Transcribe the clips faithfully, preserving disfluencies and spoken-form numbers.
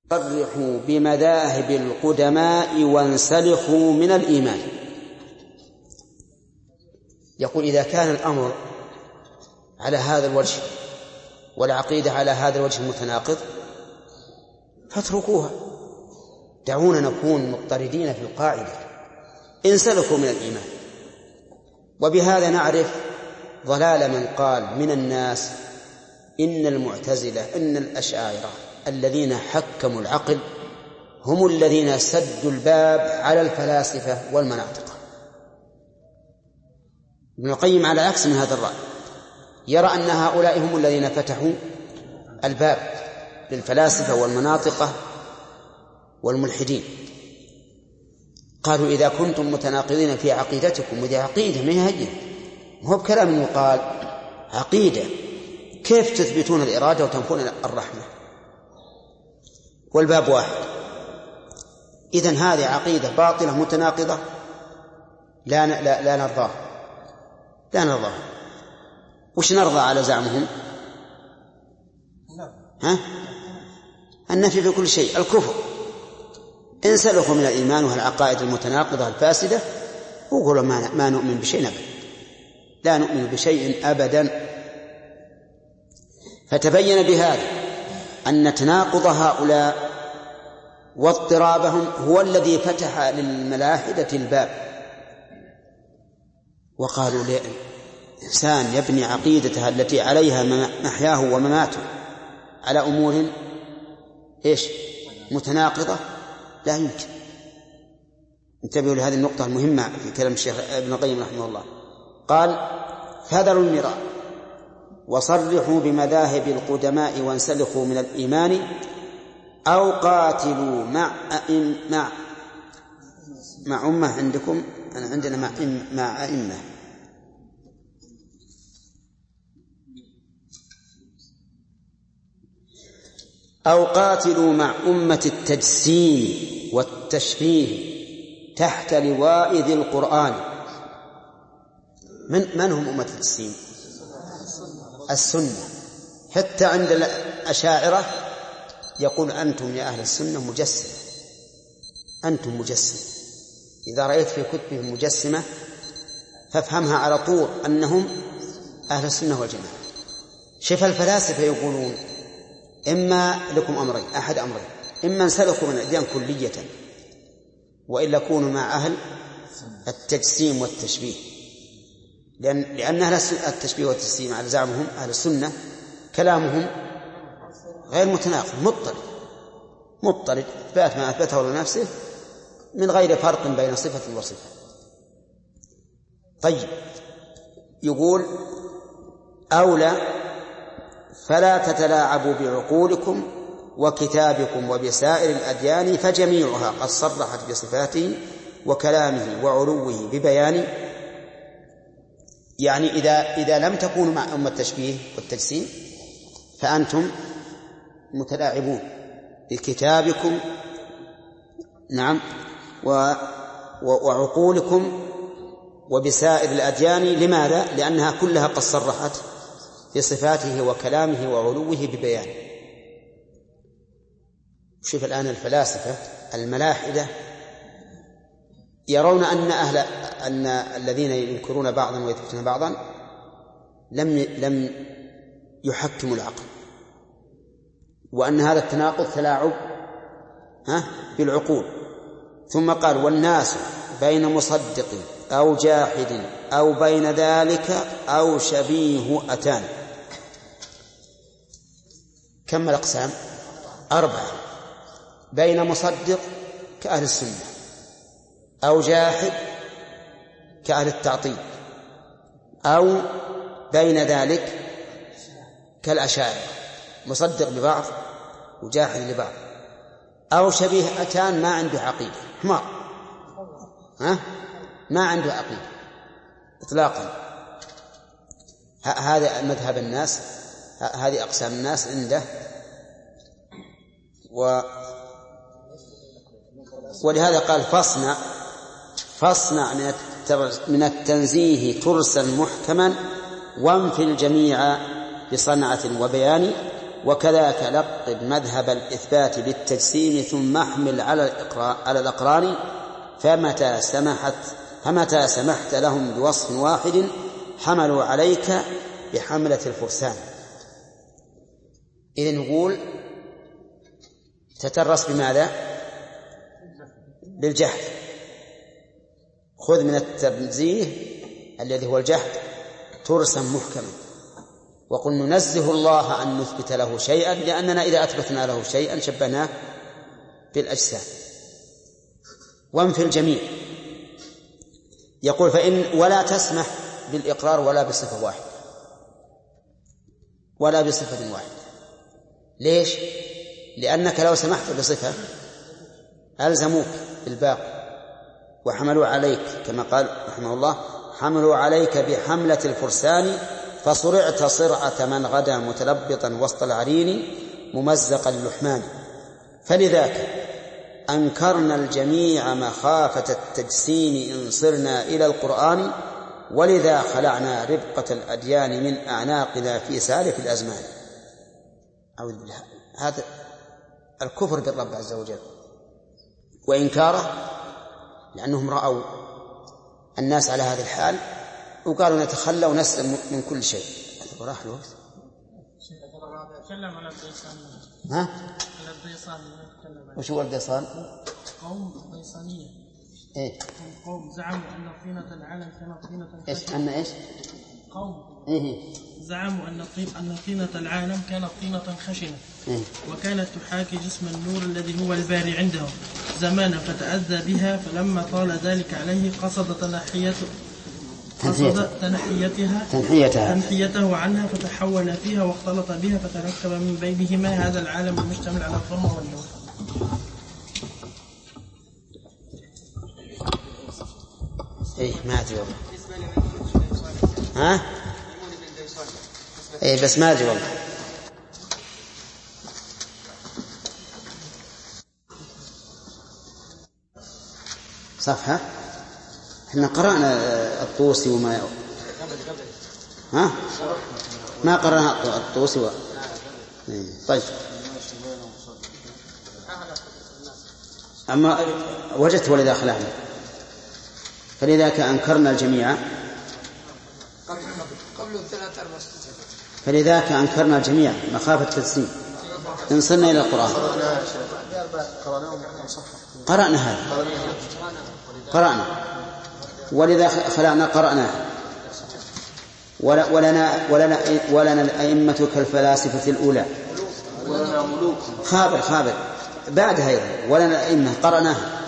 صرحوا بمذاهب القدماء وانسلخوا من الإيمان. يقول إذا كان الأمر على هذا الوجه والعقيدة على هذا الوجه المتناقض فاتركوها، دعونا نكون مضطردين في القاعدة، انسلخوا من الإيمان. وبهذا نعرف ضلال من قال من الناس إن المعتزلة إن الأشاعرة الذين حكموا العقل هم الذين سدوا الباب على الفلاسفة والمناطق. ابن القيم على عكس من هذا الرأي، يرى أن هؤلاء هم الذين فتحوا الباب للفلاسفة والمناطقة والملحدين. قالوا إذا كنتم متناقضين في عقيدتكم، وذي عقيدة ما هي هينة، هو بكلام يقال عقيدة، كيف تثبتون الإرادة وتنفون الرحمة؟ والباب واحد. إذن هذه عقيدة باطلة متناقضة لا لا لا نرضاه لا نرضاه وش نرضى على زعمهم؟ ها؟ النفي في كل شيء، الكفر. انسلخوا من الإيمان والعقائد المتناقضة الفاسدة وقولوا ما, ما نؤمن بشيء أبدا، لا نؤمن بشيء أبدا. فتبين بهذا أن تناقض هؤلاء واضطرابهم هو الذي فتح للملاحدة الباب، وقالوا لإنسان يبني عقيدتها التي عليها محياه ومماته على أمور إيش متناقضة لا يمكن. انتبهوا لهذه النقطة المهمة في كلام الشيخ ابن القيم رحمه الله. قال فذروا المراء وصرحوا بمذاهب القدماء وانسلخوا من الإيمان أو قاتلوا مع أئم مع مع أمة عندكم، أنا عندنا مع إم مع أئمة أو قاتلوا مع أمة التجسيم والتشبيه تحت لواء ذي القرآن. من من هم أمة التجسيم؟ السنة. حتى عند الأشاعرة يقول أنتم يا أهل السنة مجسمة، أنتم مجسمة. إذا رأيت في كتبهم مجسمة فافهمها على طول أنهم أهل السنة والجماعة. شف الفلاسفة يقولون إما لكم أمرين، أحد أمرين، إما انسلخوا من الأديان كلية وإلا كونوا مع أهل التجسيم والتشبيه، لأن, لأن أهل التشبيه والتجسيم على زعمهم أهل السنة كلامهم غير متناقض، مضطرد مضطرد إثبات ما أثبته لنفسه من غير فرق بين صفة وصفة. طيب يقول أولى فلا تتلاعبوا بعقولكم وكتابكم وبسائر الأديان فجميعها قد صرحت بصفاته وكلامه وعلوه ببيان. يعني إذا, إذا لم تكونوا مع أمة التشبيه والتجسيم فأنتم متلاعبون بكتابكم نعم وعقولكم وبسائر الأديان. لماذا؟ لأنها كلها قد صرحت بصفاته وكلامه وعلوه ببيان. شوف الآن الفلاسفة الملاحدة يرون أن أهل أن الذين ينكرون بعضا ويثبتون بعضا لم لم يحكموا العقل، وأن هذا التناقض تلاعب ها بالعقول. ثم قال والناس بين مصدق أو جاحد أو بين ذلك أو شبيه أتان. كم الأقسام؟ أربعة. بين مصدق كأهل السنة، أو جاحد كأهل التعطيل، أو بين ذلك كالأشاعرة مصدق لبعض وجاحد لبعض، أو شبيه أتان ما عنده عقيدة، حمار ها ما عنده عقيدة إطلاقا. هذا مذهب الناس، هذه أقسام الناس عنده. و ولهذا قال فاصنع فاصنع من التنزيه ترسا محكما وانفي الجميع بصنعة وبيان وكذاك لقب مذهب الإثبات بالتجسيم ثم احمل على الإقرار على الأقران فمتى سمحت فمتى سمحت لهم بوصف واحد حملوا عليك بحملة الفرسان. إذن نقول تترس بماذا؟ بالجحد. خذ من التنزيه الذي هو الجحد ترسم محكما، وقل ننزه الله أن نثبت له شيئا، لأننا إذا أثبتنا له شيئا شبهناه بالأجسام. وانفي الجميع يقول فإن ولا تسمح بالإقرار ولا بصفة واحدة ولا بصفة واحدة. ليش؟ لأنك لو سمحت بصفة ألزموك بالباقي وحملوا عليك كما قال رحمه الله حملوا عليك بحملة الفرسان فصرعت صرعة من غدا متلبطا وسط العرين ممزق اللحمان. فلذاك أنكرنا الجميع مخافة التجسيم إن صرنا إلى القرآن، ولذا خلعنا ربقة الأديان من أعناقنا في سالف الأزمان. أعوذ بالله. هذا الكفر بالرب عز وجل وإنكاره، لأنهم رأوا الناس على هذه الحال وقالوا نتخلى ونسلم من كل شيء. راح الوقت. ها؟ وش هو الديصان؟ قوم ديصانية. إيه؟ قوم زعموا أن طينة العالم كانت طينة خشنة. إيش؟ أن إيش؟ قوم إيه؟ زعموا أن أن طينة العالم كانت طينة خشنة. إيه؟ وكانت تحاكي جسم النور الذي هو الباري عندهم زمانا فتأذى بها، فلما طال ذلك عليه قصد تنحيته قصد تنحيتها تنحيتها تنحيته عنها فتحول فيها واختلط بها فتركب من بينهما هذا العالم المشتمل على الظلمة والنور. إيه ما أدري والله. ها؟ إيه بس ما أدري والله. صفحة احنا قرأنا الطوسي وما ها ما قرأنا الطوسي و... طيب أما وجدت ولذا خلعنا فلذاك أنكرنا الجميع فلذاك أنكرنا الجميع مخافة التجسيم إن صرنا إلى القرآن. قرأنا هذا قرأنا ولذا خلعنا قرأنا ولنا ولنا ولنا الأئمة كالفلاسفة الأولى خابر خابر بعدها أيضا ولنا الأئمة قرأناها.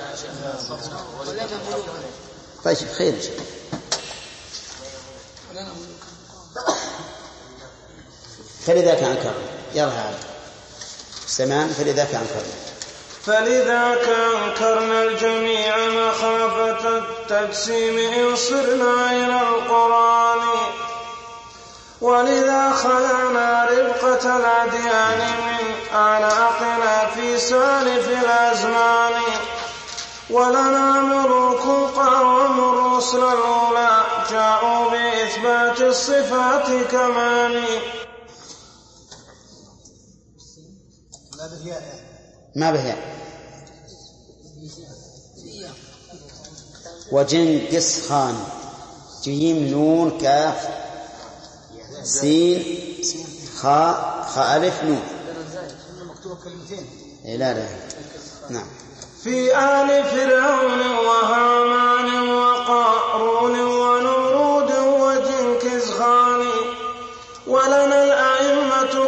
طيب خير فلذاك أنكرنا يلا هذا سمان فلذاك أنكرنا فلذاك أنكرنا الجميع مخافة التجسيم إن صرنا إلى القرآن، ولذا خلعنا ربقة الأديان من أعناقنا في سالف الأزمان، ولنا ملوك قاوموا الرسل الأولى جاءوا بإثبات الصفات كمان. ما به وجنكس خان جيم نون كاف سين خاء خاء ألف نون لا لا نعم. في آل فرعون وهامان وقارون ونمرود وجنكس خان، ولنا الأئمة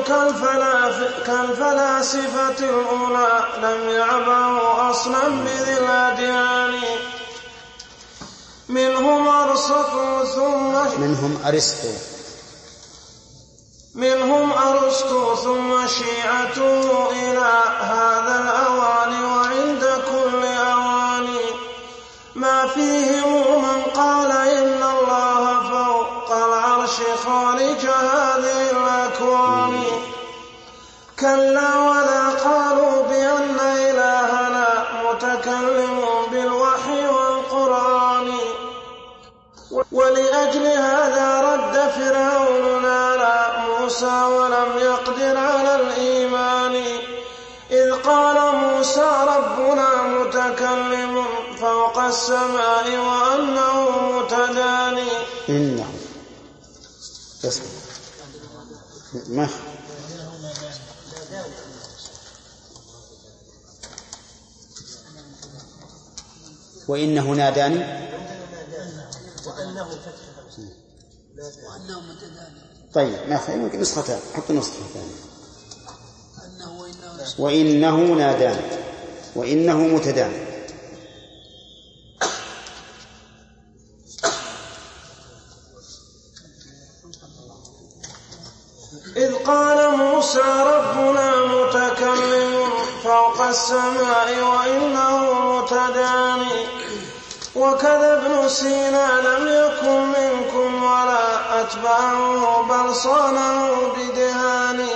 كالفلاسفة الأولى لم يعبأوا أصلا بذي الأديان، منهم أرسطو ثم منهم أرسطو منهم أرسطو ثم شيعته إلى هذا الأوان، وعند كل أوان ما فيهم من قال إن الله فوق العرش خالق هذه الأكوان، كلا ولا قالوا بأن إلهنا متكلم بالوحي والقرآن، ولأجل هذا رد فرعون على موسى موسى ولم يقدر على الإيمان إذ قال موسى ربنا متكلم فوق السماء وأنه متداني. إنه اسمع ما وإنه ناداني وأنه متداني. طيب ما خير يمكن نسختان حط نسخة ثانية. وإنه ناداني وإنه متداني. إذ قال موسى ربنا متكلم فوق السماء وإنه متداني وكذا ابن سينا لم يكن منكم ولا أتبعه بل صانه بدهان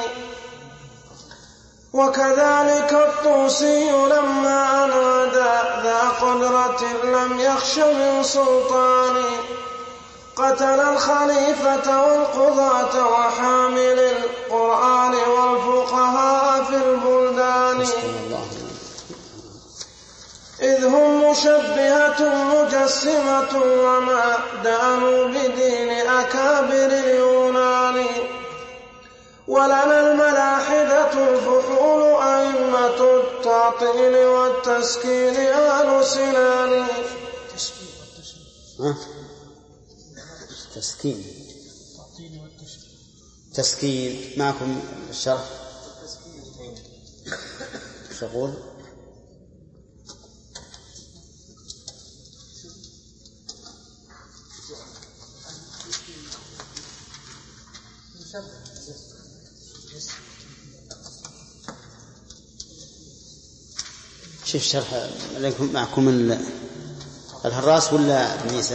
وكذلك الطوسي لما أنادى ذا قدرة لم يخش من سلطان قتل الخليفة والقضاة وحامل القرآن والفقهاء في البلدان إذ هم مشبهة مجسمة وما دانوا بدين أكابر اليونان ولنا الملاحدة الفحول أئمة التعطيل والتسكين آل سنان. تسكين تسكين معكم الشرح شغول شوف شرح معكم الهراس ولا ابن عيسى؟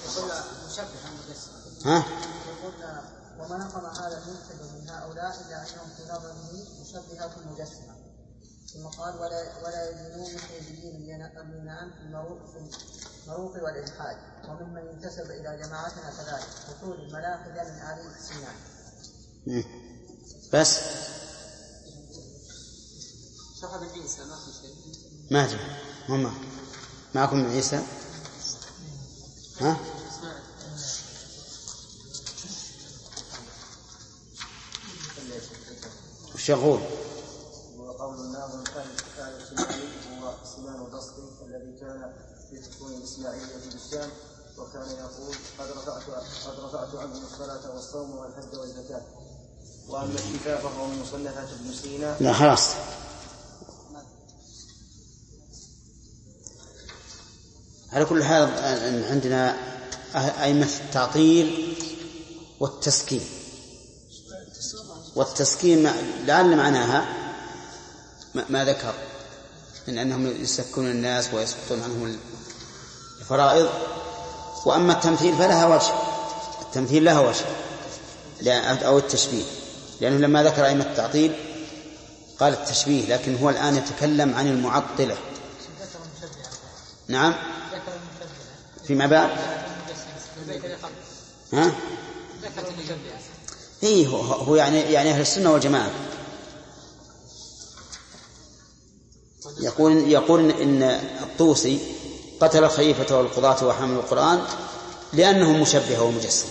ها؟ وما نقم هذا المبتدأ من هؤلاء إلا أنهم في نظره مشبهة مجسمة ثم قال ولا ولا يدينون مثل دين اليونان في المروق والإلحاد وممن ينتسب إلى جماعتنا كذلك وطول الملاحدة من آل سينان. بس صاحب عيسى ما في شيء ما جاء هم معكم عيسى ها؟ شغول. وقول الناظم كان السماعي هو سنان البصري الذي كان في سكون الإسماعيلية في الشام وكان يقول قد رفعت قد رفعت عنهم الصلاة والصوم والحج والزكاة. وأما الشفاء فهو من مصنفات ابن سينا. لا خلاص على كل حال عندنا أئمة التعطيل والتسكين والتسكين لعل معناها ما ذكر من أنهم يسكون الناس ويسقطون عنهم الفرائض. وأما التمثيل فلها وجه التمثيل لها وجه أو التشبيه لأنه لما ذكر أئمة التعطيل قال التشبيه لكن هو الآن يتكلم عن المعطلة. نعم فيما بعد ها إيه هو, هو يعني يعني أهل السنة والجماعة يقول يقول إن الطوسي قتل الخليفة والقضاة وحامل القرآن لأنهم مشبهة ومجسمة.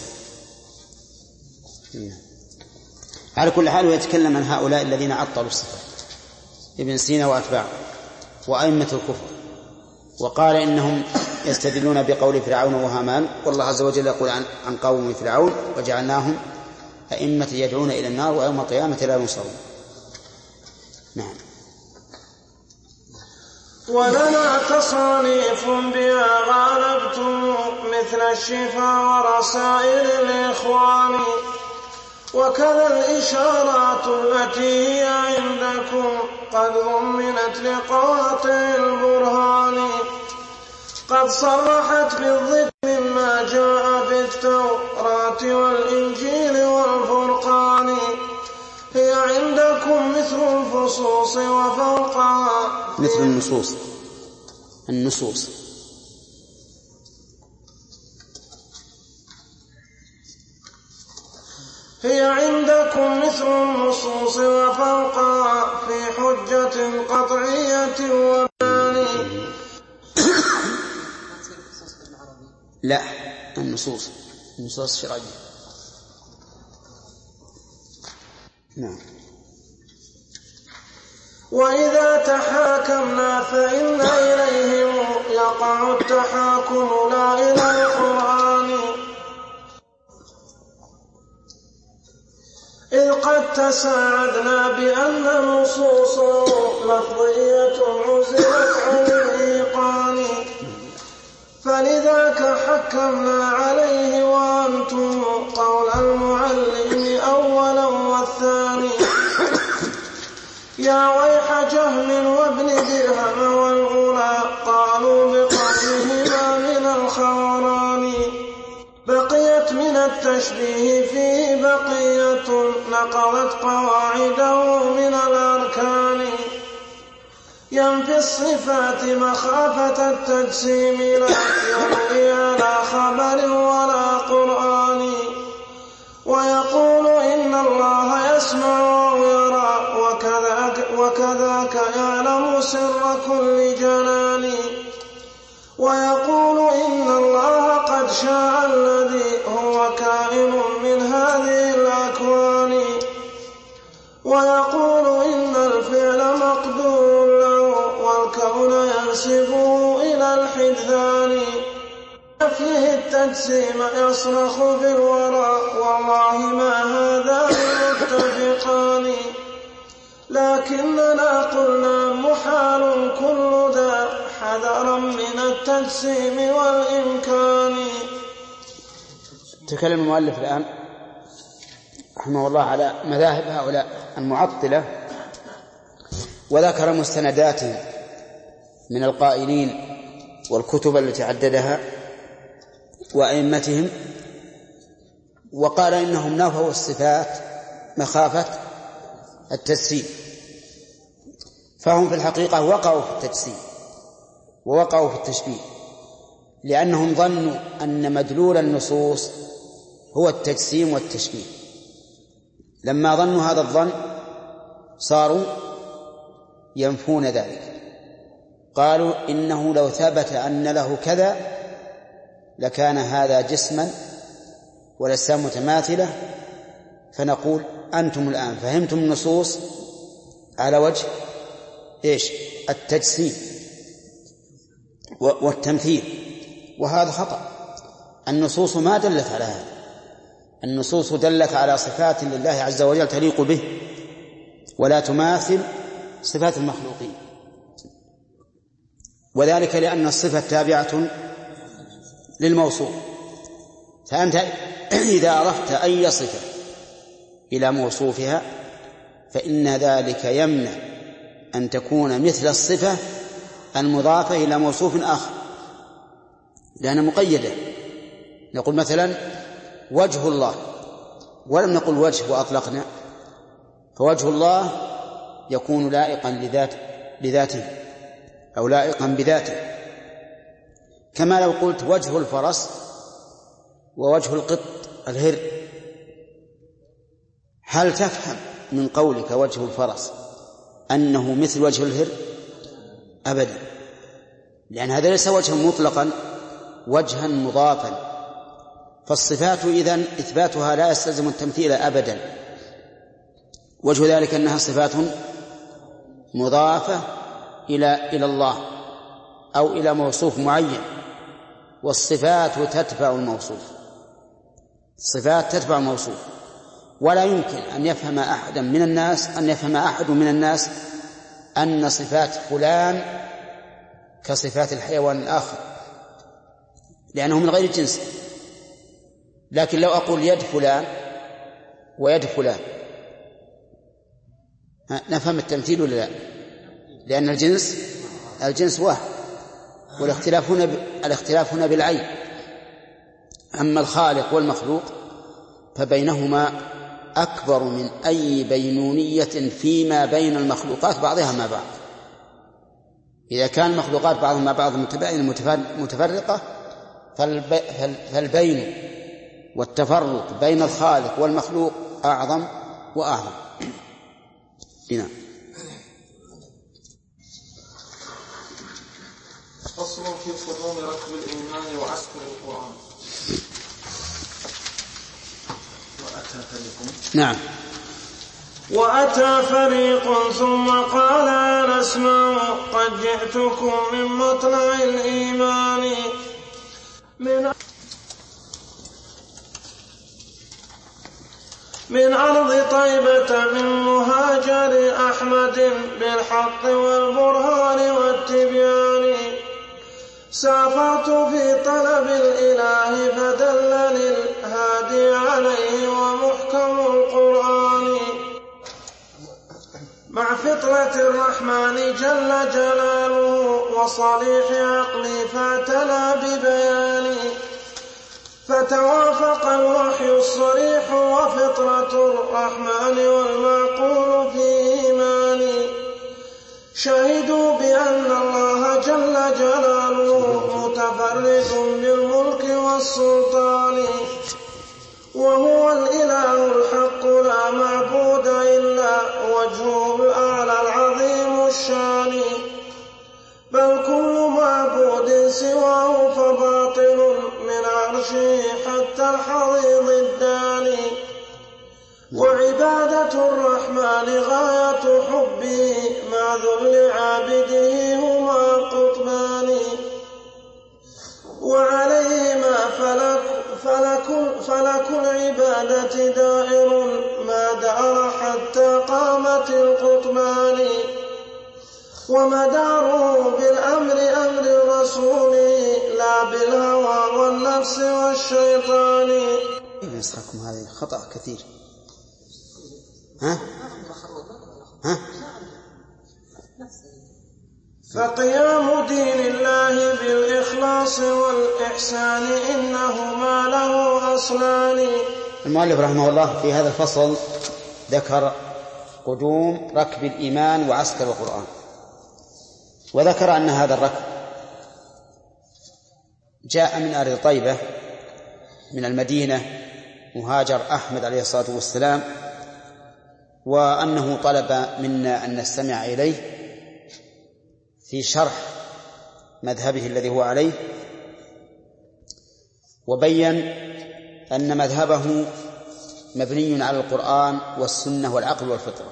على كل حال يتكلم عن هؤلاء الذين عطلوا الصفات ابن سينا وأتباعه وأئمة الكفر وقال إنهم يستدلون بقول فرعون وهامان والله عز وجل يقول عن, عن قوم فرعون وجعلناهم أئمة يدعون إلى النار ويوم القيامة لا ينصرون. نعم. ولنا تصانيف بها غالبتم مثل الشفاء ورسائل الإخوان وكذا الإشارات التي هي عندكم قد أمنت لقواطع البرهان قد صرحت بالضد مما جاء في التوراة والإنجيل والفرقان هي عندكم مثل الفصوص وفوقها مثل النصوص النصوص هي عندكم مثل النصوص وفوقها في حجة قطعية وبيان. لا، النصوص النصوص الشرعية. نعم. وإذا تحاكمنا فإن إليهم يقع التحاكم لا إلى القرآن، إذ قد تساعدنا بأن النصوص لفظية عزلت عن الإيقان، فلذاك حكمنا عليه وأنتم قول المعلم أولا والثاني. يا ويح جهم وابن درهم والغلا قالوا بقولهما من الخوران، بقيت من التشبيه فيه بقية نقضت قواعده من الأركان، ينفي الصفات مخافة التجسيم لا يروي على خبر ولا قرآن، ويقول إن الله يسمع ويرى وكذاك, وكذاك يعلم سر كل جنان، ويقول إن الله قد شاء الذي هو كائن من هذه الأكوان، ويقول إن الفعل مقدور له والكون ينسبه إلى الحدثان، فيه التجسيم يصرخ في الورى والله ما هذا متفقان، لكننا قلنا محال كل ذا حذرا من التجسيم والإمكان. تكلم المؤلف الآن رحمه الله على مذاهب هؤلاء المعطلة، وذكر مستندات من القائلين والكتب التي عددها وأئمتهم، وقال إنهم نفوا الصفات مخافة التجسيم، فهم في الحقيقة وقعوا في التجسيم ووقعوا في التشبيه، لأنهم ظنوا أن مدلول النصوص هو التجسيم والتشبيه. لما ظنوا هذا الظن صاروا ينفون ذلك، قالوا إنه لو ثبت أن له كذا لكان هذا جسما والأجسام متماثلة، فنقول أنتم الآن فهمتم النصوص على وجه إيش؟ التجسيم والتمثيل، وهذا خطأ. النصوص ما دلت على هذا، النصوص دلت على صفات لله عز وجل تليق به ولا تماثل صفات المخلوقين، وذلك لأن الصفة تابعة للموصوف، فأنت إذا عرفت أي صفة إلى موصوفها فإن ذلك يمنع أن تكون مثل الصفة المضافة إلى موصوف آخر، لأنها مقيدة. نقول مثلا وجه الله، ولم نقل وجه وأطلقنا، فوجه الله يكون لائقا لذات لذاته أو لائقا بذاته، كما لو قلت وجه الفرس ووجه القط الهر، هل تفهم من قولك وجه الفرس أنه مثل وجه الهر؟ أبدا، لأن هذا ليس وجها مطلقا، وجها مضافا. فالصفات إذن إثباتها لا يستلزم التمثيل أبدا. وجه ذلك أنها صفات مضافة إلى إلى الله أو إلى موصوف معين، والصفات تتبع الموصوف، الصفات تتبع الموصوف. ولا يمكن أن يفهم أحد من الناس أن يفهم أحد من الناس أن صفات فلان كصفات الحيوان الآخر، لأنه من غير الجنس. لكن لو أقول يد فلان ويد فلان نفهم التمثيل ولا لا؟ لأن الجنس الجنس واحد، والاختلاف هنا الاختلاف هنا بالعين. أما الخالق والمخلوق فبينهما أكبر من أي بينونية فيما بين المخلوقات بعضها مع بعض. إذا كان المخلوقات بعضها مع بعض متباينة متفرقة، فالبين والتفرق بين الخالق والمخلوق أعظم وأعظم. هنا فصل في قدوم ركب الإيمان وعسكر القرآن. وأتى فريق نعم وأتى فريق ثم قال أنا أسمع قد جئتكم من مطلع الإيمان من من أرض طيبة من مهاجر أحمد بالحق والبرهان والتبيان سافرت في طلب الإله فدلني الهادي عليه ومحكم القرآن مع فطرة الرحمن جل جلاله وصريح عقلي فاعتنى ببياني فتوافق الوحي الصريح وفطرة الرحمن والمعقول في إيماني شهدوا بأن الله جل جلاله متفرد بالملك والسلطان وهو الإله الحق لا معبود إلا وجهه الأعلى العظيم الشان بل كل معبود سواه فباطل من عرشه حتى الحضيض الداني وعبادة الرحمن غاية حبه مع ذل عابده هما قطبان وعليهما فلك, فلك, فلك العبادة دائر ما دار حتى قامت القطبان ومداره بالأمر أمر الرسول لا بالهوى والنفس والشيطان. يسركم هذه خطأ كثير. ها؟ ها؟ فقيام دين الله بالإخلاص والإحسان إنهما له أصلان. المؤلف رحمه الله في هذا الفصل ذكر قدوم ركب الإيمان وعسكر القرآن، وذكر أن هذا الركب جاء من أرض طيبة من المدينة مهاجر أحمد عليه الصلاة والسلام، وأنه طلب منا أن نستمع إليه في شرح مذهبه الذي هو عليه، وبين أن مذهبه مبني على القرآن والسنة والعقل والفطرة،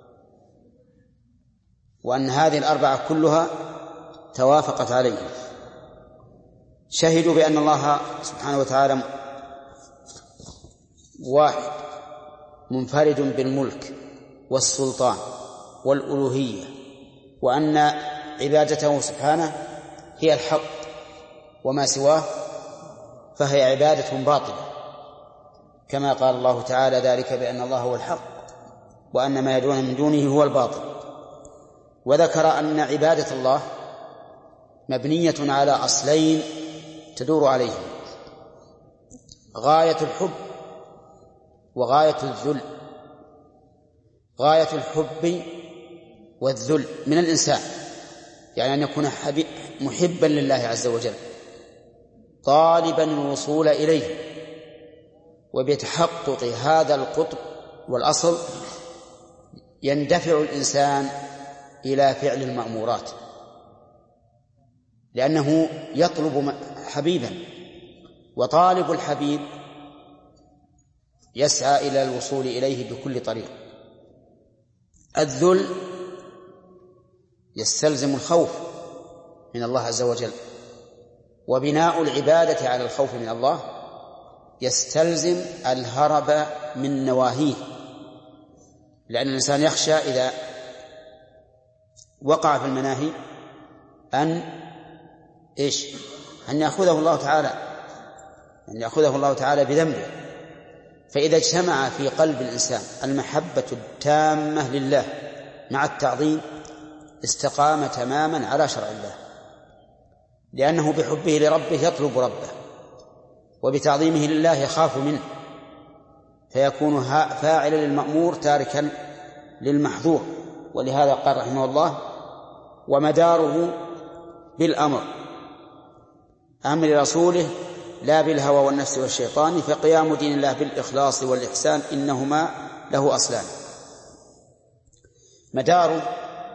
وأن هذه الأربعة كلها توافقت عليه. شهدوا بأن الله سبحانه وتعالى واحد منفرد بالملك والسلطان والألوهية، وأن عبادته سبحانه هي الحق وما سواه فهي عبادة باطلة، كما قال الله تعالى ذلك بأن الله هو الحق وأن ما يدعون من دونه هو الباطل. وذكر أن عبادة الله مبنية على أصلين تدور عليهم: غاية الحب وغاية الذل. غاية الحب والذل من الإنسان، يعني أن يكون محبا لله عز وجل طالبا الوصول إليه، وبتحقق هذا القطب والأصل يندفع الإنسان إلى فعل المأمورات، لأنه يطلب حبيبا، وطالب الحبيب يسعى إلى الوصول إليه بكل طريق. الذل يستلزم الخوف من الله عز وجل، وبناء العبادة على الخوف من الله يستلزم الهرب من نواهيه، لأن الإنسان يخشى إذا وقع في المناهي أن إيش أن يأخذه الله تعالى أن يأخذه الله تعالى بذنبه. فإذا اجتمع في قلب الإنسان المحبة التامة لله مع التعظيم استقام تماما على شرع الله، لأنه بحبه لربه يطلب ربه، وبتعظيمه لله يخاف منه، فيكون فاعلا للمأمور تاركا للمحظور. ولهذا قال رحمه الله: ومداره بالأمر أمر رسوله لا بالهوى والنفس والشيطان، فقيام دين الله بالإخلاص والإحسان إنهما له أصلان. مداره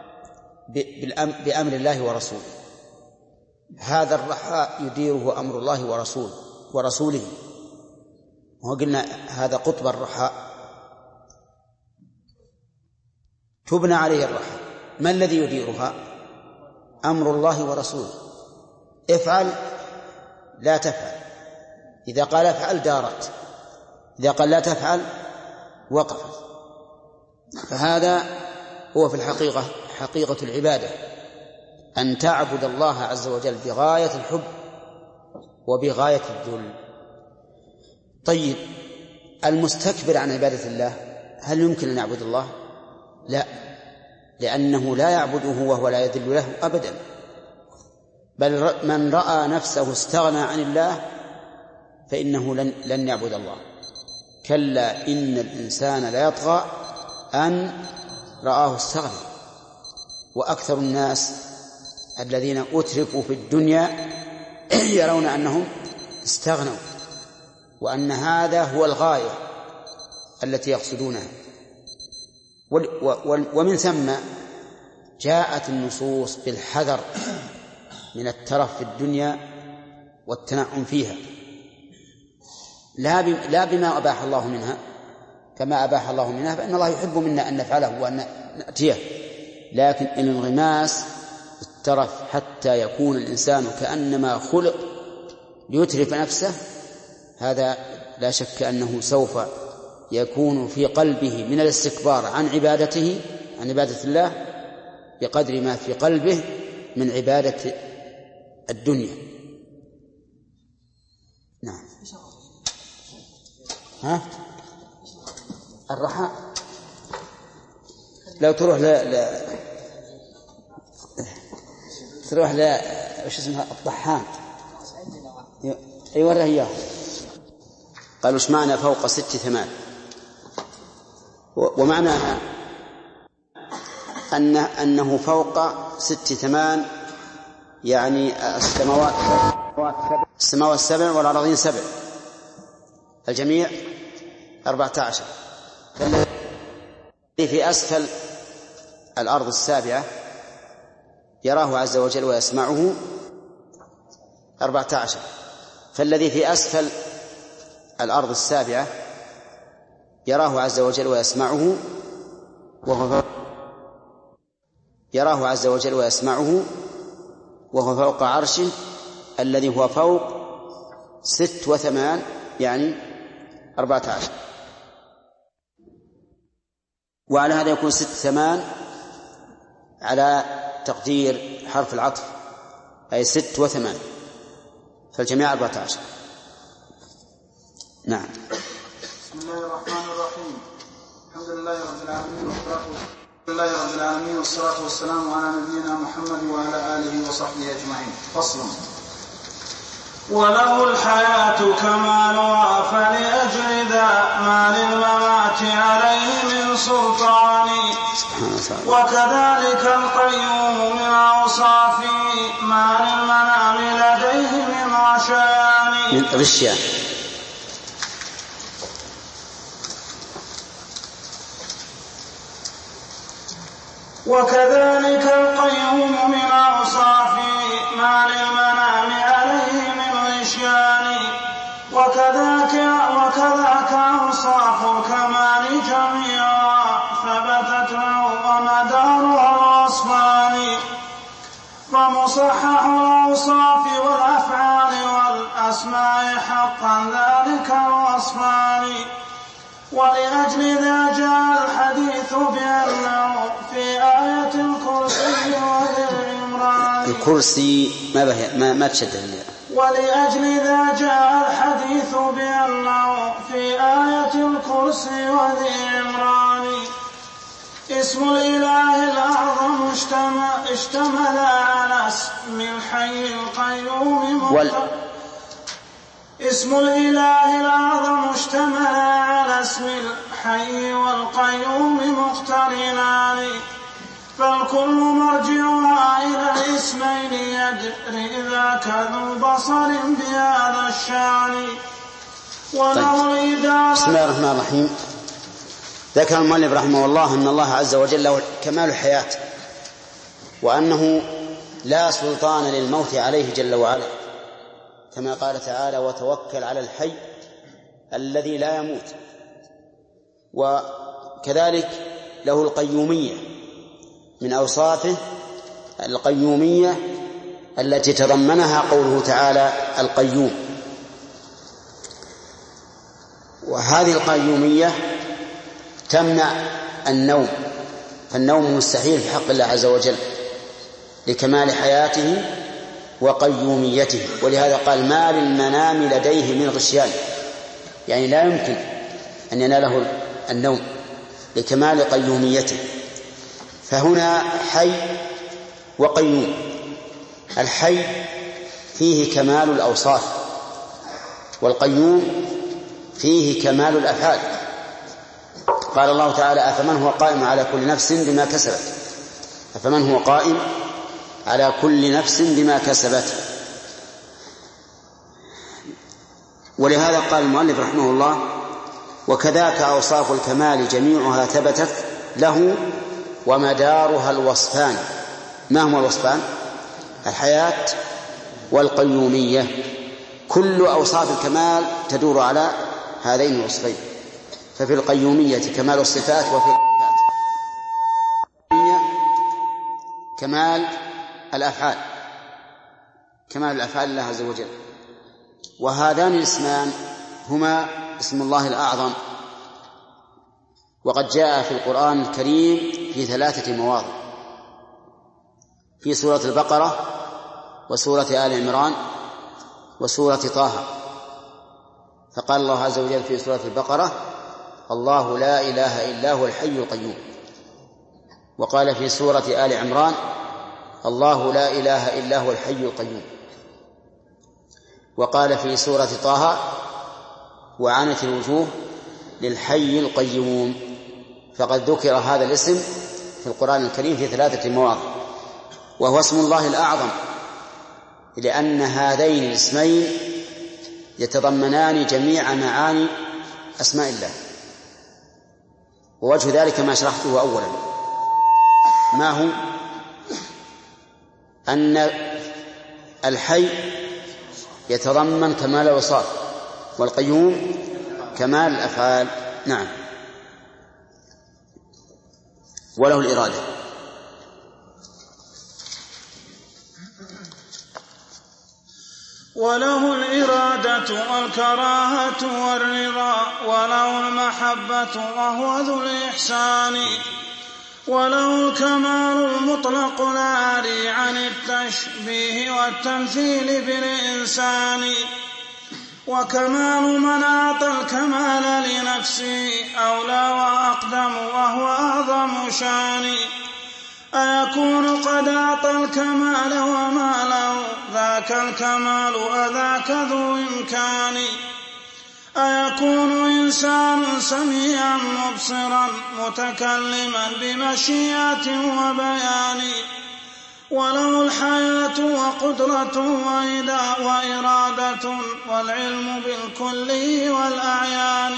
بأمر الله ورسوله، هذا الرخاء يديره أمر الله ورسوله ورسوله وقلنا هذا قطب الرخاء تبنى عليه الرخاء. ما الذي يديرها؟ أمر الله ورسوله. افعل لا تفعل، إذا قال افعل دارت، إذا قال لا تفعل وقفت. فهذا هو في الحقيقة حقيقة العبادة، أن تعبد الله عز وجل بغاية الحب وبغاية الذل. طيب، المستكبر عن عبادة الله هل يمكن أن يعبد الله؟ لا، لأنه لا يعبده وهو لا يذل له أبدا، بل من رأى نفسه استغنى عن الله فإنه لن, لن يعبد الله. كلا إن الإنسان لا يطغى أن رآه استغنى. وأكثر الناس الذين أتركوا في الدنيا يرون أنهم استغنوا، وأن هذا هو الغاية التي يقصدونها. ومن ثم جاءت النصوص بالحذر من الترف في الدنيا والتنعم فيها، لا بما أباح الله منها، كما أباح الله منها فإن الله يحب منا أن نفعله وأن نأتيه، لكن الانغماس الترف حتى يكون الإنسان كأنما خلق ليترف نفسه، هذا لا شك أنه سوف يكون في قلبه من الاستكبار عن عبادته عن عبادة الله بقدر ما في قلبه من عبادة الدنيا. نعم. ها؟ الرحاء لو تروح لا لا تروح لا وش اسمها الطحان اي وره اياه. قالوا ايش معنى فوق ست ثمان؟ ومعناها أن أنه فوق ست ثمان، يعني السماوات السماوات السبع والأراضين سبع، الجميع أربعة عشر. فالذي في أسفل الأرض السابعة يراه عز وجل ويسمعه أربعة عشر، فالذي في أسفل الأرض السابعة يراه عز وجل ويسمعه وهو يراه عز وجل ويسمعه وهو فوق عرشه الذي هو فوق ست وثمان، يعني أربعة عشر. وعلى هذا يكون ست ثمان على تقدير حرف العطف، أي ست وثمان، فالجميع أربعة عشر. نعم. بسم الله الرحمن الرحيم. الحمد لله رب العالمين والصلاة لله رب العالمين والصلاة والسلام على نبينا محمد وعلى آله وصحبه أجمعين. فصل. وله الحياة كمالها فلأجل ذا ما للممات عليه من سلطان، وكذلك القيوم من أوصافه ما للمنام لديه من غشيان من غشيان. وكذلك القيوم من أوصافه ما للمنام عليه من غشيان، وكذاك وكذاك أوصاف الكمال جميعا ثبتت له ومدارها الوصفان، فمصحح الأوصاف والأفعال والأسماء حقا ذلك الوصفان. ولأجل ذا جاء الحديث بأنه في آية الكرسي وذي العمران. الكرسي ما به ما ما تشدد. ولأجل ذا جاء الحديث بأنه في آية الكرسي وذي العمران اسم الإله الأعظم اشتمل على اسم الحي القيوم مقترن. اسم الإله الأعظم اشتمل على اسم الحي والقيوم مقترنان، فالكل مرجعها إلى الاسمين يجري ذاك ذو بصر بهذا الشان. طيب. بسم الله الرحمن الرحيم. ذكر المؤلف رحمه الله أن الله عز وجل له كمال الحياة، وأنه لا سلطان للموت عليه جل وعلا، كما قال تعالى: وتوكل على الحي الذي لا يموت. وكذلك له القيومية، من أوصافه القيومية التي تضمنها قوله تعالى: القيوم. وهذه القيومية تمنع النوم، فالنوم مستحيل في حق الله عز وجل لكمال حياته وقيوميته. ولهذا قال: ما للمنام لديه من غشيان، يعني لا يمكن أن يناله النوم لكمال قيوميته. فهنا حي وقيوم. الحي فيه كمال الأوصاف، والقيوم فيه كمال الأفعال. قال الله تعالى: أفمن هو قائم على كل نفس بما كسبت أفمن هو قائم على كل نفس بما كسبت. ولهذا قال المؤلف رحمه الله: وكذاك أوصاف الكمال جميعها ثبتت له ومدارها الوصفان. ما هما الوصفان؟ الحياة والقيومية. كل أوصاف الكمال تدور على هذين الوصفين. ففي القيومية كمال الصفات، وفي الصفات كمال الأفعال، كمال الأفعال لله عز وجل. وهذان الاسمان هما اسم الله الأعظم، وقد جاء في القرآن الكريم في ثلاثة مواضع: في سورة البقرة، وسورة آل عمران، وسورة طه. فقال الله عز وجل في سورة البقرة: الله لا إله إلا هو الحي القيوم. وقال في سورة آل عمران: الله لا إله إلا هو الحي القيوم. وقال في سورة طه: وعنت الوجوه للحي القيوم. فقد ذكر هذا الاسم في القرآن الكريم في ثلاثة مواضع، وهو اسم الله الأعظم، لأن هذين الاسمين يتضمنان جميع معاني أسماء الله. ووجه ذلك ما شرحته أولا، ما هو؟ أن الحي يتضمن كمال الأوصاف، والقيوم كمال الأفعال. نعم. وله الإرادة. وله الإرادة والكراهة والرضا، وله المحبة وهو ذو الإحسان، وله الكمال المطلق العاري عن التشبيه والتمثيل بالإنسان، وكمال من أعطى الكمال لنفسه أولى وأقدم وهو أعظم شان. أيكون قد أعطى الكمال وما له ذاك الكمال أذاك ذو إمكان؟ أيكون إنسان سميعا مبصرا متكلما بمشيئة وبيان، وله الحياة وقدرة وإرادة والعلم بالكل والأعيان،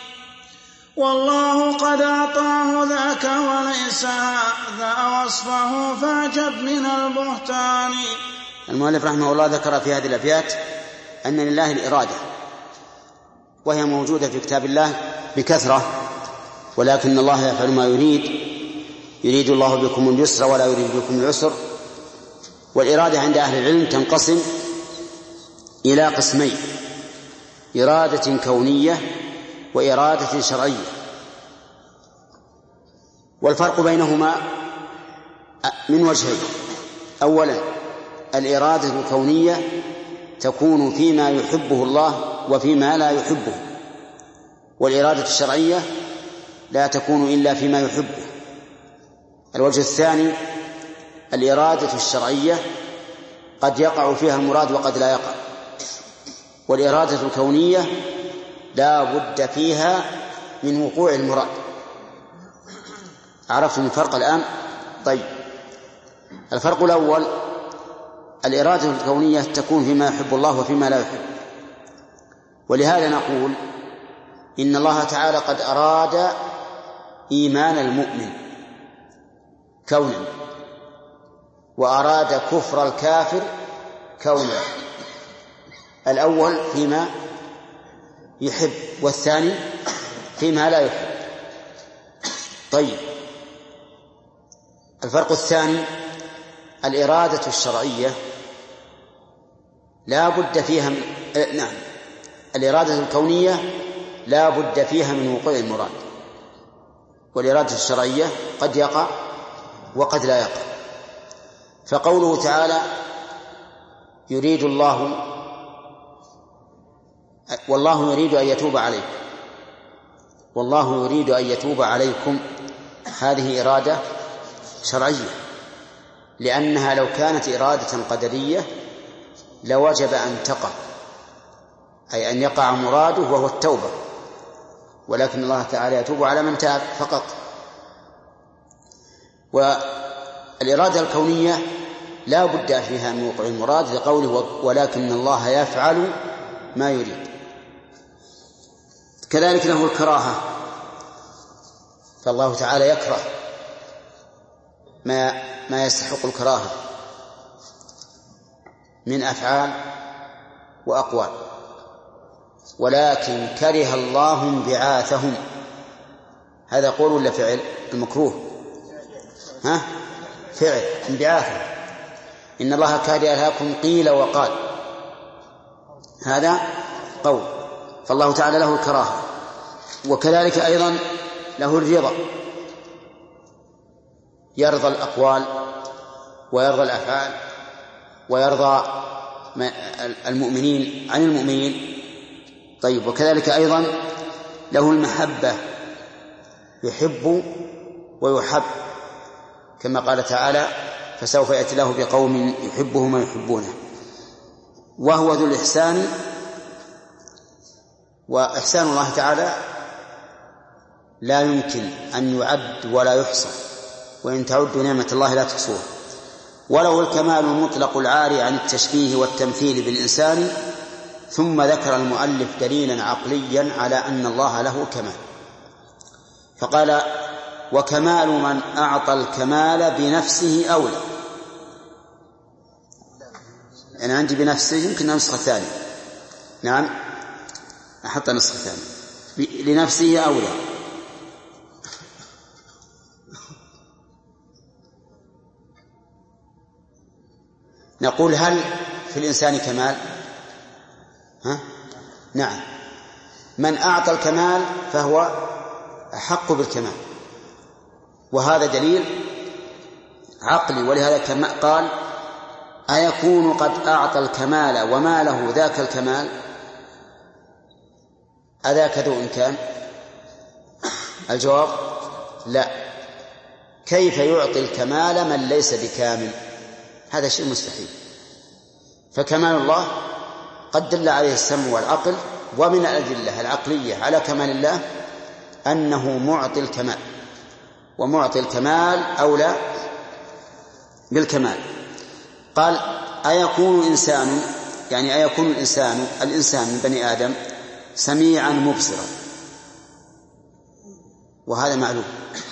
والله قد أعطاه ذاك وليس هذا وصفه فاعجب من البهتان. المؤلف رحمه الله ذكر في هذه الأبيات أن لله الإرادة، وهي موجودة في كتاب الله بكثرة، ولكن الله يفعل ما يريد. يريد الله بكم اليسر ولا يريد بكم العسر. والإرادة عند أهل العلم تنقسم إلى قسمين: إرادة كونية وإرادة شرعية. والفرق بينهما من وجهين: أولا، الإرادة الكونية تكون فيما يحبه الله وفيما لا يحبه، والإرادة الشرعية لا تكون إلا فيما يحبه. الوجه الثاني: الإرادة الشرعية قد يقع فيها المراد وقد لا يقع، والإرادة الكونية لا بد فيها من وقوع المراد. عرفتم الفرق الآن؟ طيب، الفرق الأول الإرادة الكونية تكون فيما يحب الله وفيما لا يحب، ولهذا نقول إن الله تعالى قد أراد إيمان المؤمن كونا، وأراد كفر الكافر كونا. الأول فيما يحب والثاني فيما لا يحب. طيب، الفرق الثاني الإرادة الشرعية لا بد فيها من... نعم الإرادة الكونية لا بد فيها من وقوع المراد، والإرادة الشرعية قد يقع وقد لا يقع. فقوله تعالى يريد الله والله يريد أن يتوب عليكم والله يريد أن يتوب عليكم، هذه إرادة شرعية، لأنها لو كانت إرادة قدرية لوجب أن تقع، أي أن يقع مراده وهو التوبة، ولكن الله تعالى يتوب على من تاب فقط. والإرادة الكونية لا بد فيها من وقوع المراد، لقوله ولكن الله يفعل ما يريد. كذلك له الكراهة، فالله تعالى يكره ما ما يستحق الكراهة من أفعال وأقوال، ولكن كره الله انبعاثهم. هذا قول ولا فعل؟ المكروه ها فعل، انبعاثهم. إن الله كره لكم قيل وقال، هذا قول، فالله تعالى له الكراهة. وكذلك أيضا له الرضا، يرضى الأقوال ويرضى الأفعال ويرضى المؤمنين عن المؤمنين. طيب، وكذلك أيضا له المحبة، يحب ويحب، كما قال تعالى فسوف يأتي الله بقوم يحبهم ويحبونه. وهو ذو الإحسان، وإحسان الله تعالى لا يمكن أن يعد ولا يحصى، وإن تعدوا نعمة الله لا تحصوها. وله الكمال المطلق العاري عن التشبيه والتمثيل بالإنسان. ثم ذكر المؤلف دليلا عقليا على أن الله له كمال، فقال وكمال من أعطى الكمال بنفسه أولى. أنا عندي بنفسه، يمكن النسخة الثانية، نعم أحط النسخة الثانية، لنفسه أولى. نقول هل في الإنسان كمال؟ ها؟ نعم، من أعطى الكمال فهو أحق بالكمال، وهذا دليل عقلي. ولهذا كما قال أيكون قد أعطى الكمال وما له ذاك الكمال؟ أذاك ذو إمكان؟ الجواب لا. كيف يعطي الكمال من ليس بكامل؟ هذا شيء مستحيل. فكمال الله قد دل عليه السمع والعقل، ومن الأدلة العقلية على كمال الله أنه معطي الكمال، ومعطي الكمال أولى بالكمال. قال أيكون إنسان، يعني أيكون الإنسان الإنسان من بني آدم سميعا مبصرا، وهذا معلوم،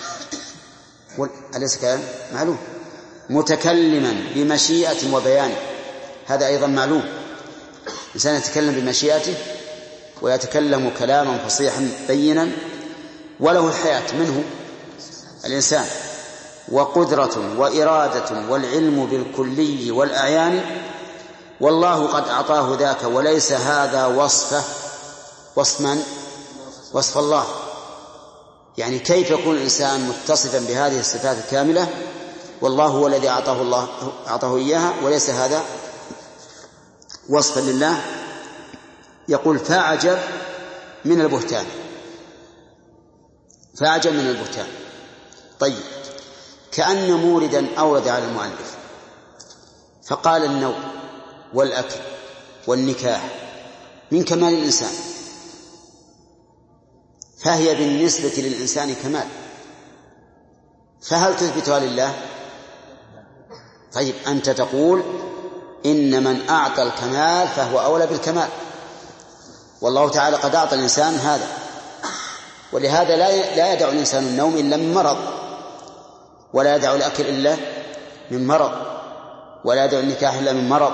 أليس كلام معلوم؟ متكلما بمشيئة وبيان، هذا أيضا معلوم. الإنسان يتكلم بمشيئته ويتكلم كلاما فصيحا بينا، وله الحياة منه الإنسان، وقدرة وإرادة والعلم بالكلي والأعيان، والله قد أعطاه ذاك، وليس هذا وصفه وصف من؟ وصف الله. يعني كيف يكون الإنسان متصفا بهذه الصفات الكاملة والله هو الذي أعطاه الله أعطاه إياها، وليس هذا وصفا لله؟ يقول فأعجب من البهتان، فأعجب من البهتان. طيب، كأن موردا أورد على المؤلف فقال النوم والأكل والنكاح من كمال الإنسان، فهي بالنسبة للإنسان كمال، فهل تثبتها لله؟ طيب أنت تقول إن من أعطى الكمال فهو أولى بالكمال، والله تعالى قد أعطى الإنسان هذا، ولهذا لا يدع الإنسان النوم إلا من مرض، ولا يدع الأكل إلا من مرض، ولا يدع النكاح إلا من مرض.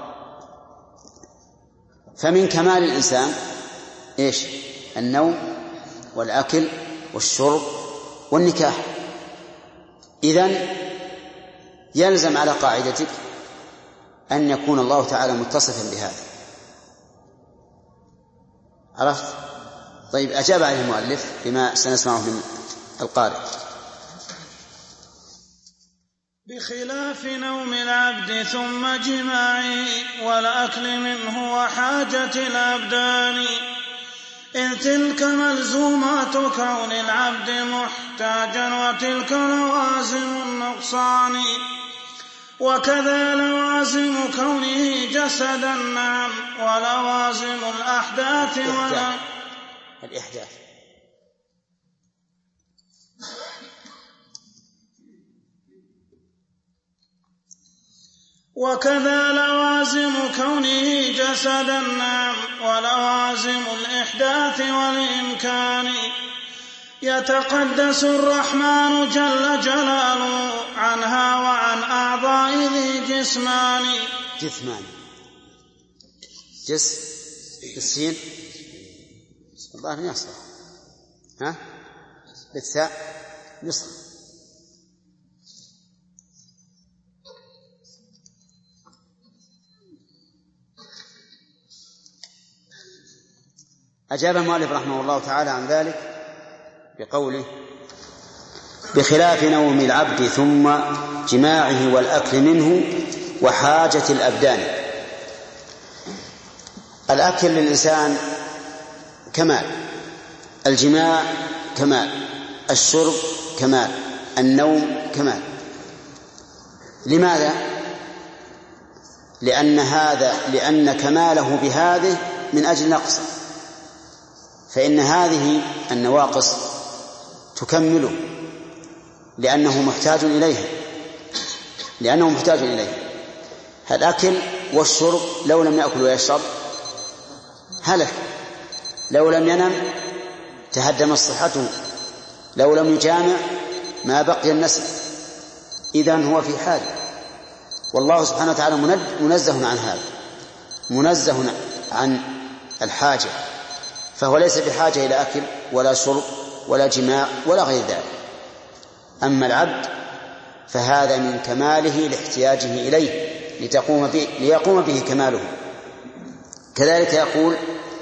فمن كمال الإنسان إيش؟ النوم والأكل والشرب والنكاح. إذن يلزم على قاعدتك أن يكون الله تعالى متصفا بهذا. عرفت؟ طيب أجاب عليه المؤلف بما سنسمعه من القارئ. بخلاف نوم العبد ثم جماعه والأكل منه وحاجة الأبدان، إذ تلك ملزومات كون العبد محتاجا وتلك لوازم النقصان، وكذا لوازم كونه جسدا نعم ولوازم الأحداث ولا الإحداث وكذا لوازم كونه جسدا نعم ولوازم الإحداث والإمكان، يتقدس الرحمن جل جلاله عنها وعن أعضاء ذي جسمان. جسمان جس بالسين الظاهر يصلح، ها بالثاء يصلح. أجاب المؤلف رحمه الله تعالى عن ذلك بقوله: بخلاف نوم العبد ثم جماعه والأكل منه وحاجة الأبدان. الأكل للإنسان كمال، الجماع كمال، الشرب كمال، النوم كمال. لماذا؟ لأن هذا لأن كماله بهذه من أجل نقص، فإن هذه النواقص تكمله لأنه محتاج إليها لأنه محتاج إليها. الأكل والشرب لو لم يأكل ويشرب هلك، لو لم ينم تهدمت صحته، لو لم يجامع ما بقي النسل. إذن هو في حاجة، والله سبحانه وتعالى منزه عن هذا، منزه عن الحاجة، فهو ليس بحاجة إلى أكل ولا شرب ولا جماع ولا غير ذلك. أما العبد فهذا من كماله لاحتياجه إليه لتقوم به ليقوم به كماله. كذلك يقول: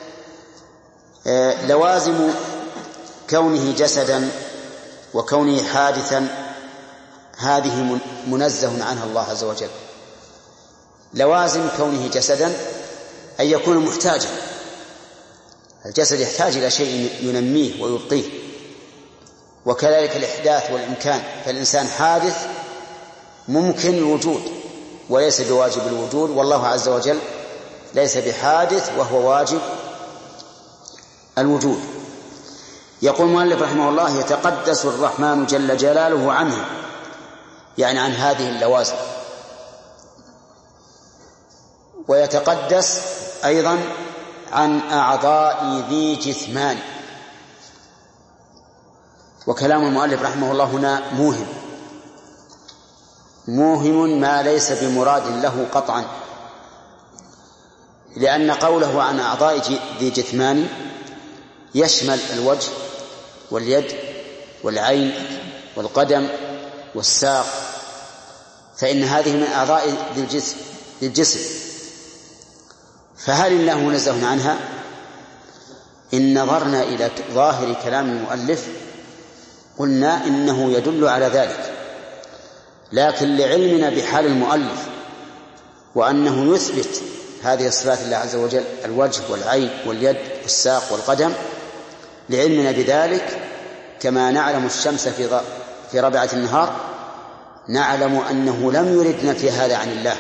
لوازم كونه جسدا وكونه حادثا هذه منزه عنها الله عز وجل. لوازم كونه جسدا أن يكون محتاجا، الجسد يحتاج إلى شيء ينميه ويبقيه، وكذلك الإحداث والإمكان، فالإنسان حادث ممكن الوجود وليس بواجب الوجود، والله عز وجل ليس بحادث وهو واجب الوجود. يقول المؤلف رحمه الله: يتقدس الرحمن جل جلاله عنها، يعني عن هذه اللوازم، ويتقدس أيضا عن أعضاء ذي جثمان. وكلام المؤلف رحمه الله هنا موهم موهم ما ليس بمراد له قطعا، لأن قوله عن أعضاء ذي جثمان يشمل الوجه واليد والعين والقدم والساق، فإن هذه من أعضاء ذي الجسم. فهل الله منزه عنها؟ إن نظرنا إلى ظاهر كلام المؤلف قلنا إنه يدل على ذلك، لكن لعلمنا بحال المؤلف وأنه يثبت هذه الصفات لله عز وجل، الوجه والعين واليد والساق والقدم، لعلمنا بذلك كما نعلم الشمس في في ربعة النهار نعلم أنه لم يرد نفي هذا عن الله،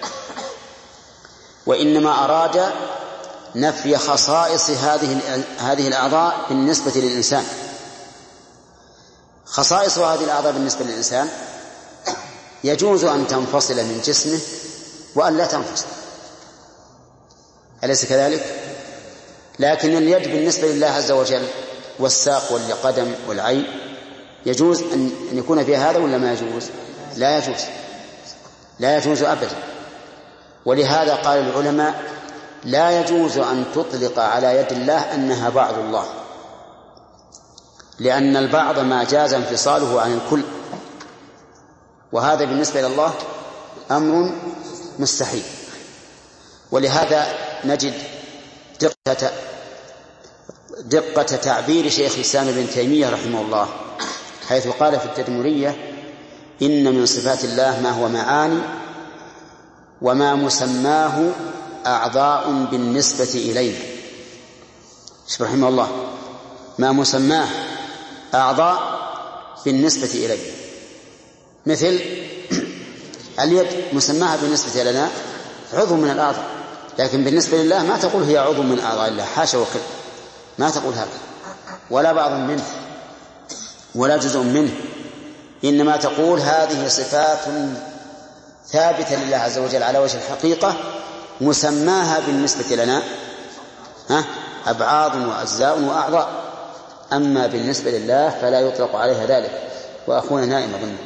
وإنما أراد نفي خصائص هذه هذه الأعضاء بالنسبة للإنسان. خصائص هذه الأعضاء بالنسبة للإنسان يجوز أن تنفصل من جسمه وأن لا تنفصل، أليس كذلك؟ لكن اليد بالنسبة لله عز وجل والساق والقدم والعين يجوز أن يكون فيها هذا ولا ما يجوز؟ لا يجوز، لا يجوز أبدا. ولهذا قال العلماء لا يجوز أن تطلق على يد الله أنها بعض الله، لأن البعض ما جاز انفصاله عن الكل، وهذا بالنسبة إلى الله أمر مستحيل. ولهذا نجد دقة, دقة تعبير شيخ الإسلام ابن تيمية رحمه الله، حيث قال في التدمرية: إن من صفات الله ما هو معاني وما مسماه أعضاء بالنسبة إلينا. رحمه الله: ما مسماه أعضاء بالنسبة إلينا، مثل اليد مسماها بالنسبة لنا عضو من الأعضاء، لكن بالنسبة لله ما تقول هي عضو من أعضاء الله، حاشا وكلا، ما تقول هكذا، ولا بعض منه ولا جزء منه، إنما تقول هذه صفات ثابتة لله عز وجل على وجه الحقيقة، مسماها بالنسبة لنا ها أبعاض وأجزاء وأعضاء، أما بالنسبة لله فلا يطلق عليها ذلك. وأخونا نائم أظن.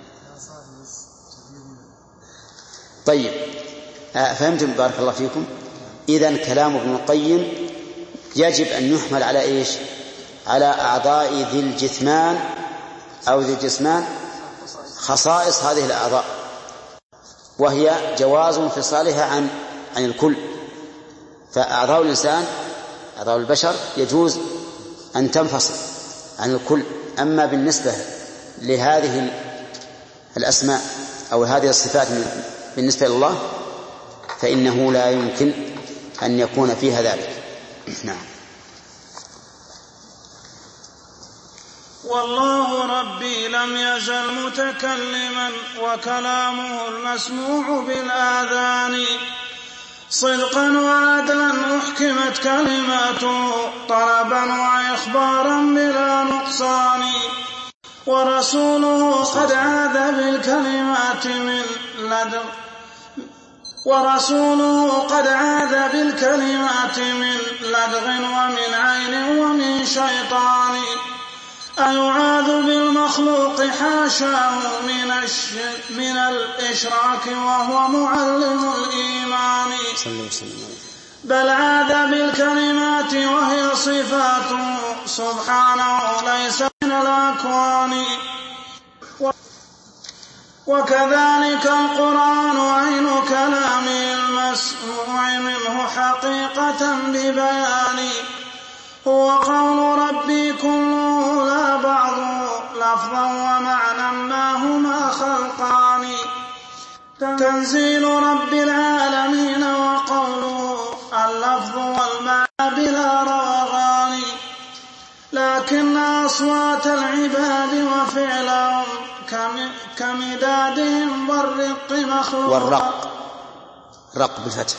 طيب، فهمتم بارك الله فيكم؟ إذن كلام ابن القيم يجب أن يحمل على إيش؟ على أعضاء ذي الجثمان أو ذي الجسمان خصائص هذه الأعضاء، وهي جواز انفصالها عن عن الكل. فأعضاء الإنسان، أعضاء البشر، يجوز أن تنفصل عن الكل، أما بالنسبة لهذه الأسماء أو هذه الصفات بالنسبة لله فإنه لا يمكن أن يكون فيها ذلك. نعم. والله ربي لم يزل متكلما وكلامه المسموع بالآذان، صدقا وعدلا أحكمت كلماته، طلبا وإخبارا بلا نقصان، ورسوله قد عاد بالكلمات من لدغ ورسوله قد عاد بالكلمات من لدغ ومن عين ومن شيطان، أيعاذ بالمخلوق حاشاه من, من الإشراك وهو معلم الإيمان، بل عاد بالكلمات وهي صفاته سبحانه ليس من الأكوان. وكذلك القرآن عين كلام المسموع منه حقيقة ببيان، هو قول ربي كله لا بعض لفظا ومعنى ما هما خلقان، تنزيل رب العالمين وقوله اللفظ والمعنى بلا روغان، لكن أصوات العباد وفعلهم كمدادهم والرق مخلوق. والرق رق بالفتح.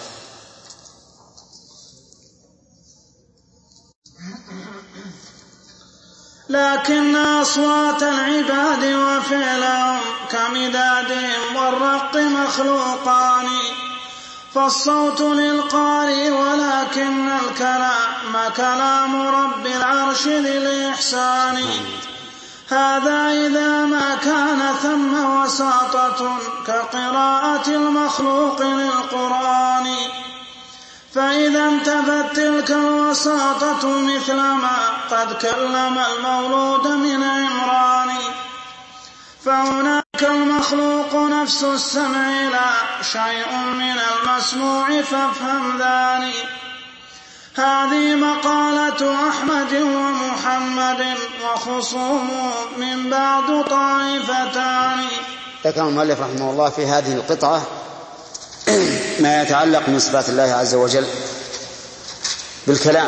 لكن أصوات العباد وفعلهم كمدادهم والرق مخلوقان، فالصوت للقارئ ولكن الكلام كلام رب العرش ذي الإحسان، هذا إذا ما كان ثم وساطة كقراءة المخلوق للقرآن، فإذا انتفت تلك الوساطة مثلما قد كلم المولود من عمران، فهناك المخلوق نفس السمع لا شيء من المسموع فافهم ذاني. هذه مقالة أحمد ومحمد وخصوم من بعد طائفتان. ذكر المؤلف رحمه الله في هذه القطعة ما يتعلق من صفات الله عز وجل بالكلام،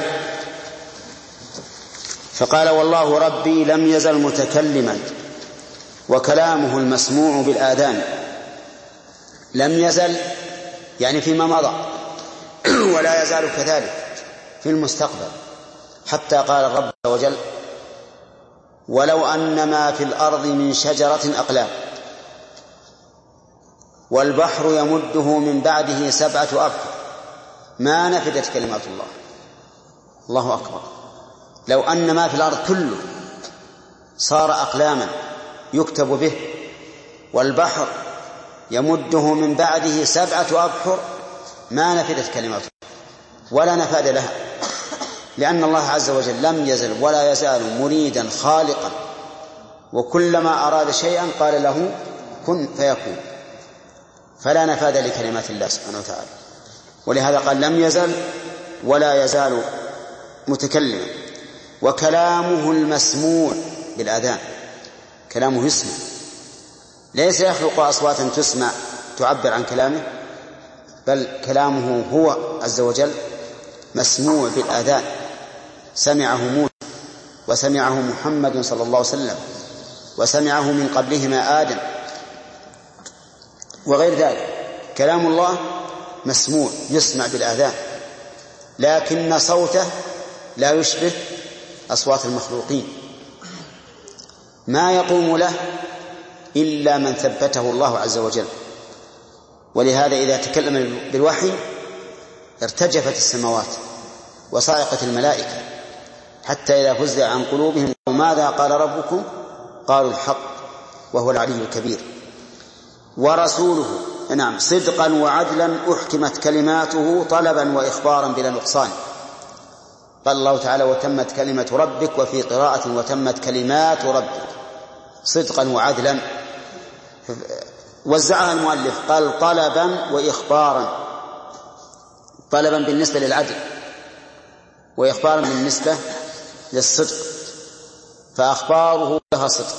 فقال والله ربي لم يزل متكلما وكلامه المسموع بالآذان. لم يزل يعني فيما مضى، ولا يزال كذلك في المستقبل، حتى قال الرب عز وجل ولو أن ما في الأرض من شجرة أقلام والبحر يمده من بعده سبعة أبحر ما نفدت كلمات الله. الله أكبر. لو أن ما في الأرض كله صار أقلاما يكتب به، والبحر يمده من بعده سبعة أبحر ما نفدت كلماته ولا نفاد لها، لأن الله عز وجل لم يزل ولا يزال مريدا خالقا، وكلما أراد شيئا قال له كن فيكون، فلا نفاد لكلمات الله سبحانه وتعالى. ولهذا قال لم يزل ولا يزال متكلما. وكلامه المسموع بالآذان، كلامه يسمع، ليس يخلق أصواتا تسمع تعبر عن كلامه، بل كلامه هو عز وجل مسموع بالآذان. سمعه موسى وسمعه محمد صلى الله عليه وسلم وسمعه من قبلهما آدم وغير ذلك. كلام الله مسموع يسمع بالآذان، لكن صوته لا يشبه أصوات المخلوقين، ما يقوم له إلا من ثبته الله عز وجل. ولهذا إذا تكلم بالوحي ارتجفت السماوات وصعقت الملائكة، حتى إذا فزع عن قلوبهم ماذا قال ربكم قالوا الحق وهو العلي الكبير. ورسوله نعم صدقا وعدلا أحكمت كلماته طلبا وإخبارا بلا نقصان. قال الله تعالى وتمت كلمة ربك، وفي قراءة وتمت كلمات ربك، صدقا وعدلا. وزعها المؤلف قال طلبا وإخبارا، طلبا بالنسبة للعدل وإخبارا بالنسبة للصدق، فأخباره لها صدق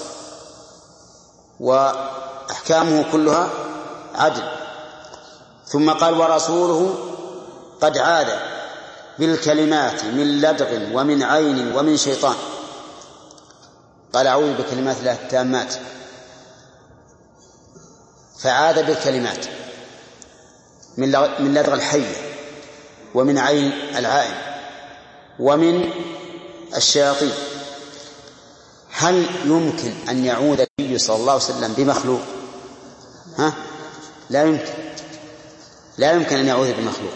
وأحكامه كلها عدل. ثم قال ورسوله قد عاد بالكلمات من لدغ ومن عين ومن شيطان. قال أعوذ بكلمات الله التامات، فعاد بالكلمات من لدغ الحية ومن عين العائن ومن الشياطين. هل يمكن أن يعود النبي صلى الله عليه وسلم بمخلوق؟ ها؟ لا يمكن، لا يمكن أن يعود بمخلوق.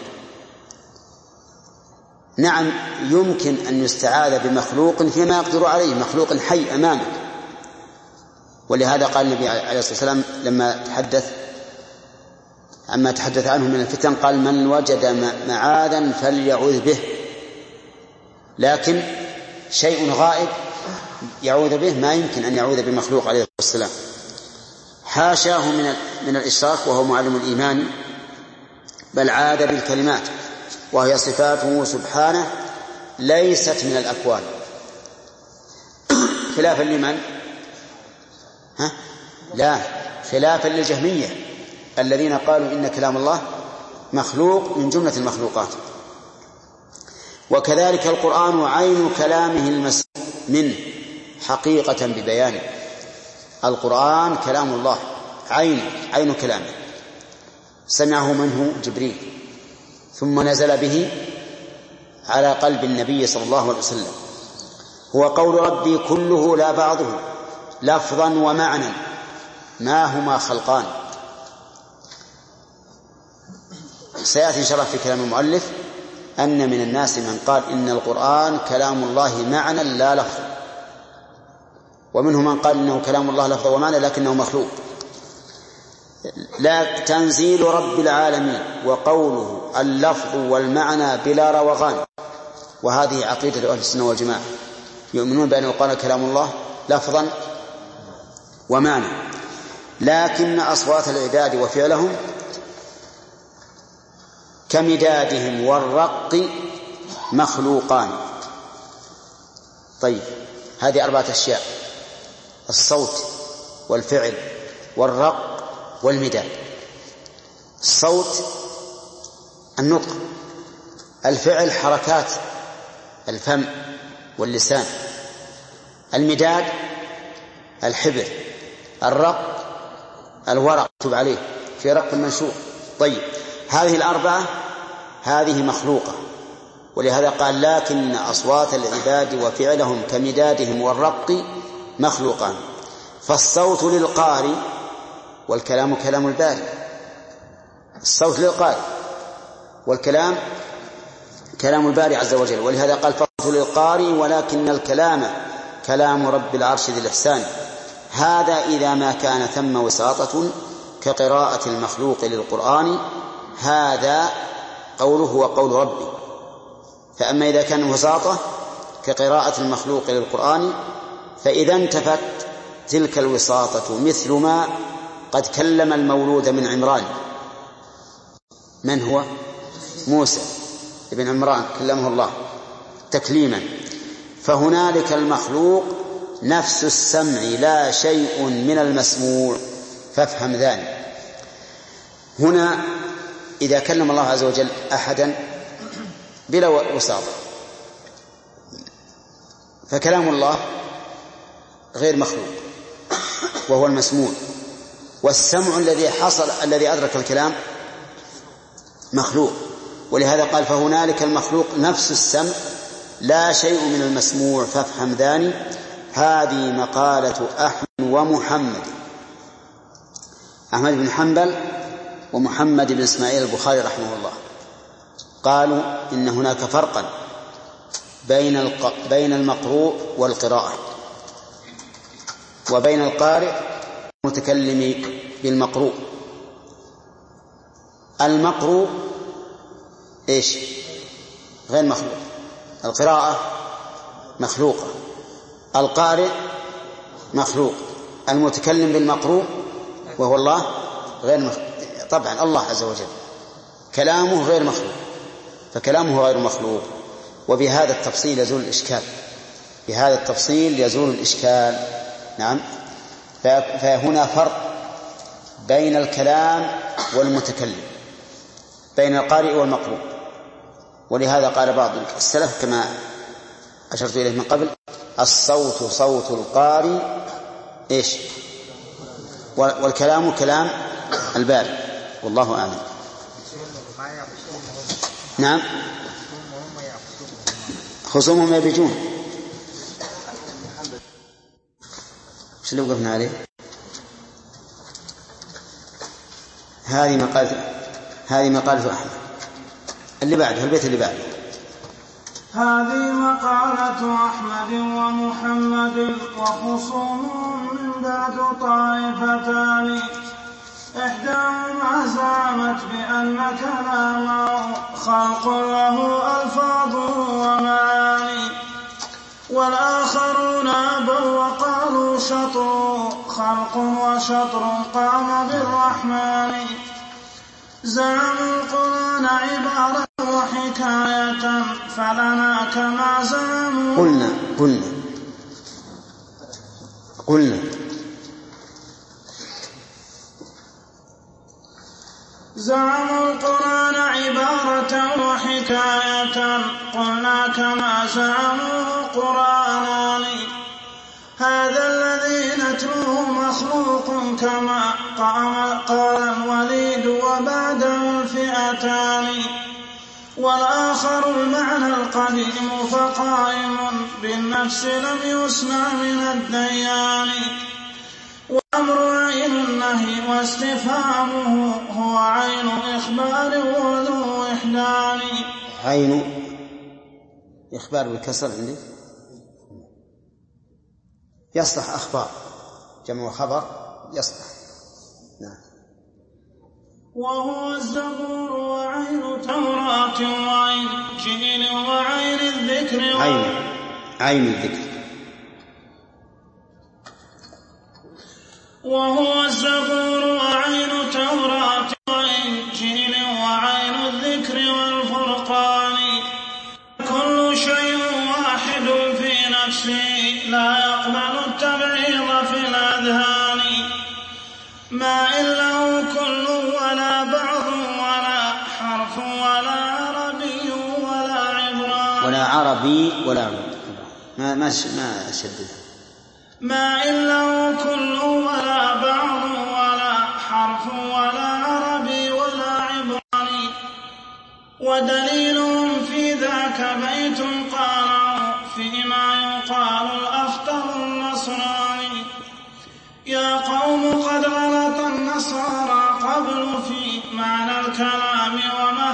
نعم يمكن أن يستعاذ بمخلوق فيما يقدر عليه، مخلوق حي أمامك. ولهذا قال النبي عليه الصلاة والسلام لما تحدث عما تحدث عنه من الفتن قال من وجد معاذا فليعوذ به. لكن شيء غائب يعوذ به ما يمكن أن يعوذ بمخلوق عليه الصلاة والسلام، حاشاه من من الإشراك وهو معلم الإيمان، بل عاد بالكلمات وهي صفاته سبحانه ليست من الأكوان، خلافا لمن؟ ها؟ لا، خلافا للجهمية الذين قالوا إن كلام الله مخلوق من جملة المخلوقات. وكذلك القرآن عين كلامه المسموع منه حقيقة ببيانه. القرآن كلام الله عين عين كلامه، سمعه منه جبريل ثم نزل به على قلب النبي صلى الله عليه وسلم. هو قول ربي كله لا بعضه لفظا ومعنى ما هما خلقان. سيأتي إن شاء الله في كلام المؤلف أن من الناس من قال إن القرآن كلام الله معنى لا لفظا، ومنه من قال إنه كلام الله لفظا ومعنى لكنه مخلوق. لا تنزيل رب العالمين وقوله اللفظ والمعنى بلا روغان. وهذه عقيدة أهل السنة والجماعة، يؤمنون بأن القرآن كلام الله لفظا ومعنى، لكن أصوات العباد وفعلهم كمدادهم والرق مخلوقان. طيب هذه أربعة أشياء: الصوت والفعل والرق والمداد. الصوت النطق، الفعل حركات الفم واللسان، المداد الحبر، الرق الورق مكتوب عليه في رق المنشور. طيب هذه الأربعة هذه مخلوقة، ولهذا قال لكن أصوات العباد وفعلهم كمدادهم والرق مخلوقان. فالصوت للقارئ والكلام كلام الباري، الصوت للقارئ، والكلام كلام الباري عز وجل، ولهذا قال فالصوت للقارئ ولكن الكلام كلام رب العرش ذي الإحسان. هذا إذا ما كان ثم وساطة كقراءة المخلوق للقرآن، هذا قوله هو قول ربي. فأما إذا كان وساطة كقراءة المخلوق للقرآن فإذا انتفت تلك الوساطة مثل ما قد كلم المولود من عمران. من هو؟ موسى ابن عمران كلمه الله تكليما. فهنالك المخلوق نفس السمع لا شيء من المسموع، فافهم ذلك. هنا إذا كلم الله عز وجل أحدا بلا وساطة فكلام الله غير مخلوق وهو المسموع، والسمع الذي حصل الذي أدرك الكلام مخلوق. ولهذا قال فهنالك المخلوق نفس السمع لا شيء من المسموع، فافهم ذاني. هذه مقالة أحمد ومحمد، أحمد بن حنبل ومحمد بن إسماعيل البخاري رحمه الله، قالوا إن هناك فرقا بين الق... بين المقروء والقراءة، وبين القارئ المتكلم بالمقروء. المقروء إيش؟ غير مخلوق، القراءة مخلوقة، القارئ مخلوق، المتكلم بالمقروء وهو الله غير مخلوق. طبعا الله عز وجل كلامه غير مخلوق، فكلامه غير مخلوق. وبهذا التفصيل يزول الإشكال، بهذا التفصيل يزول الإشكال. نعم. فهنا فرق بين الكلام والمتكلم، بين القارئ والمقروء. ولهذا قال بعض السلف كما أشرت إليه من قبل: الصوت صوت القارئ إيش؟ والكلام كلام الباري. والله أعلم. نعم. خصومهم يبجون. ايش اللي وقفنا عليه؟ هذه مقالة هذه مقالة أحمد. اللي بعده البيت اللي بعده: هذه مقالة أحمد ومحمد وخصومهم من ذات طائفتان، إحداهما زعمت بأن كلامه خلق له ألفاظ ومعاني، والآخرون أبوا وقالوا شطر خلق وشطر قام بالرحمن. زعموا القرآن عبارة وحكاية فلنا كما زعموا. قلنا قلنا قلنا زعموا القرآن عبارة وحكاية قلنا كما زعموا قرآنان. هذا الذي نتلوه مخلوق كما قال الوليد وبعده الفئتان، والآخر المعنى القديم فقائم بالنفس لم يسمع من الديان. وأمر عين النهي واستفهامه هو عين إخبار وذو وحدان. عين إخبار بالكسر عندي يصلح أخبار، جمع خبر يصلح. نعم. وهو الزبور وعين توراة وعين جيل وعين الذكر عين عين الذكر. وهو الزبور وعين توراة وإنجيل وعين الذكر والفرقان. كل شيء واحد في نفسه لا يقبل التبعيض في الأذهان. ما إلا كل ولا بعض ولا حرف ولا عربي ولا عبران. ولا عربي ولا عربي ما ما ما شددها. ما إلا كل ولا بعض ولا حرف ولا عربي ولا عبراني. ودليلهم في ذاك بيت قالوا فيما يقال الأخطر النصراني. يا قوم قد غلط النصارى قبل في معنى الكلام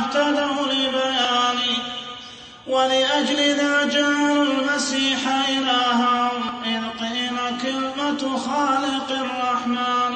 اعتدوا لبيان ولأجل ذا جعلوا المسيح إلههم إذ قيل كلمة خالق الرحمن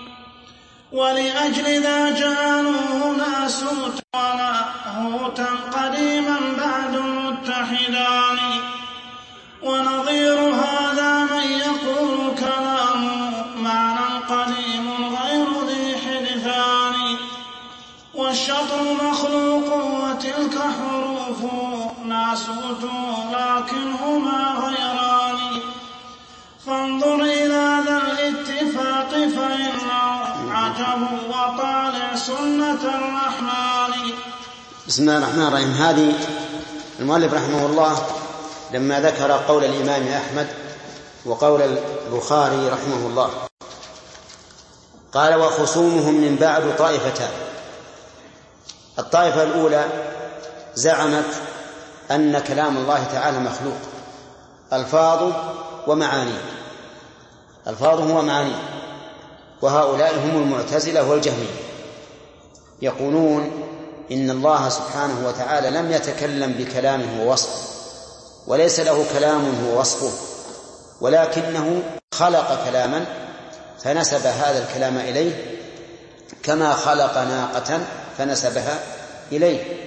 ولأجل ذا جعلوه ناسوت ولاهوتا قديما بعد متحدان ونظير هذا من يقول كلامه معنى قديم غير ذي حدثان والشطر مخلوق وتلك حروفه ناسوت لكنهما غيران فانظر إلى ذا الاتفاق فإنه عجب وطالع سنة الرحمن. بسم الله الرحمن الرحيم. هذه المؤلف رحمه الله لما ذكر قول الإمام أحمد وقول البخاري رحمه الله قال وخصومهم من بعد طائفتان. الطائفة الأولى زعمت أن كلام الله تعالى مخلوق ألفاظه ومعانيه ألفاظه ومعانيه وهؤلاء هم المعتزلة والجهمية يقولون إن الله سبحانه وتعالى لم يتكلم بكلامه ووصفه وليس له كلام هو وصفه ولكنه خلق كلاما فنسب هذا الكلام إليه كما خلق ناقة فنسبها إليه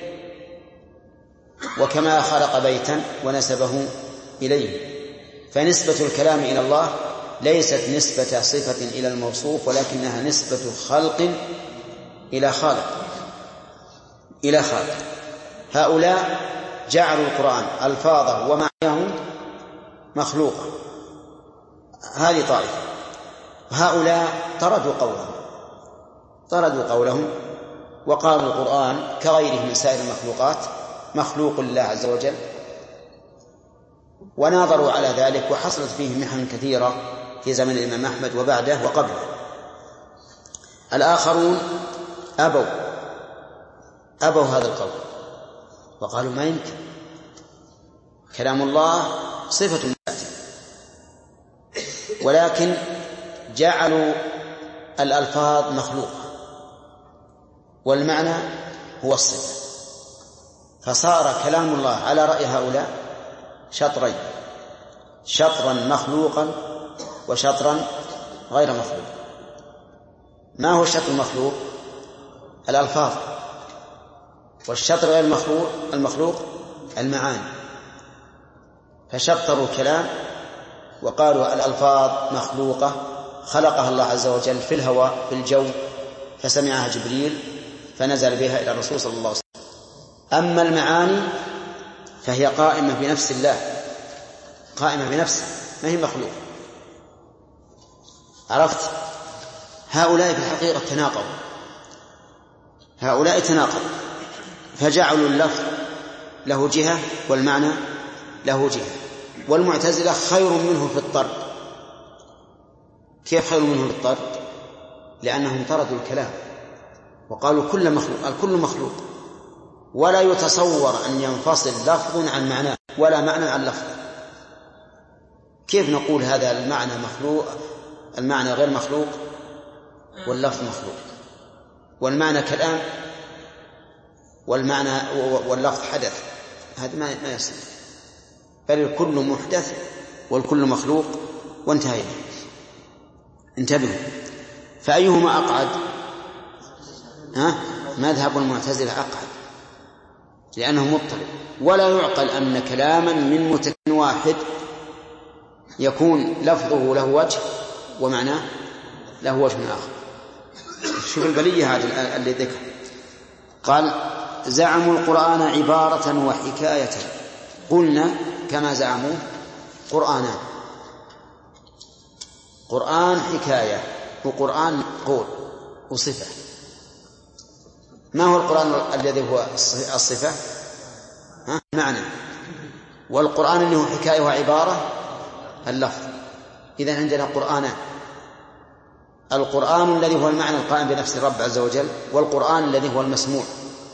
وكما خلق بيتا ونسبه إليه. فنسبة الكلام إلى الله ليست نسبة صفة إلى الموصوف ولكنها نسبة خلق إلى خالق إلى خالق. هؤلاء جعلوا القرآن ألفاظه ومعناه مخلوقا. هذه طائفة. هؤلاء طردوا قولهم طردوا قولهم وقالوا القرآن كغيره من سائر المخلوقات مخلوق لله عز وجل وناظروا على ذلك وحصلت فيه محن كثيرة في زمن الإمام أحمد وبعده وقبله. الآخرون أبوا أبوا هذا القول وقالوا ما يمكن كلام الله صفة ذاته ولكن جعلوا الألفاظ مخلوقة والمعنى هو الصفة فصار كلام الله على رأي هؤلاء شطرين شطرا مخلوقا وشطرا غير مخلوق. ما هو الشطر المخلوق؟ الألفاظ. والشطر غير المخلوق المخلوق المعاني. فشطروا الكلام وقالوا الألفاظ مخلوقة خلقها الله عز وجل في الهواء في الجو فسمعها جبريل فنزل بها إلى الرسول صلى الله عليه وسلم. أما المعاني فهي قائمة بنفس الله قائمة بنفسه ما هي مخلوق. عرفت؟ هؤلاء في الحقيقة تناقضوا هؤلاء تناقضوا فجعلوا اللفظ له جهة والمعنى له جهة. والمعتزلة خير منه في الطرد. كيف خير منه في الطرد؟ لأنهم طردوا الكلام وقالوا كل مخلوق الكل مخلوق ولا يتصور أن ينفصل لفظ عن معناه ولا معنى عن لفظ. كيف نقول هذا المعنى مخلوق المعنى غير مخلوق واللفظ مخلوق والمعنى كلام والمعنى واللفظ حدث؟ هذا ما ما يصير. بل الكل محدث والكل مخلوق وانتهينا. انتبهوا. فأيهما أقعد؟ ها؟ مذهب المعتزلة أقعد لأنه مضطرب ولا يعقل أن كلاما من متكلم واحد يكون لفظه له وجه ومعناه له وجه آخر. شوف البلية هذا اللي ذكر. قال زعموا القرآن عبارة وحكاية قلنا كما زعموا قرآنان قرآن حكاية وقرآن قول وصفة. ما هو القرآن الذي هو الصفة؟ ها؟ معنى. والقرآن اللي هو حكاية وعبارة اللفظ. إذن عندنا قرآنان القرآن الذي هو المعنى القائم بنفس الرب عز وجل والقرآن الذي هو المسموع.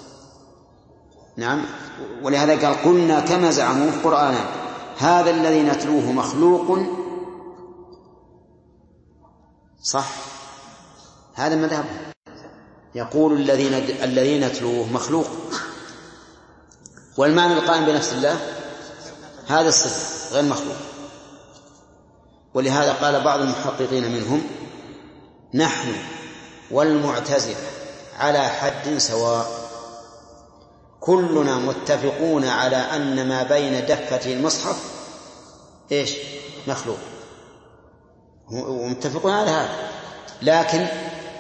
نعم. ولهذا قال قلنا كما زعموا قرآنان هذا الذي نتلوه مخلوق صح هذا مذهب يقول الذين الذين نتلوه مخلوق، والمعنى القائم بنفس الله هذا الصفة غير مخلوق. ولهذا قال بعض المحققين منهم: نحن والمعتزلة على حد سواء، كلنا متفقون على أن ما بين دفتي المصحف إيش؟ مخلوق، ومتفقون على هذا. لكن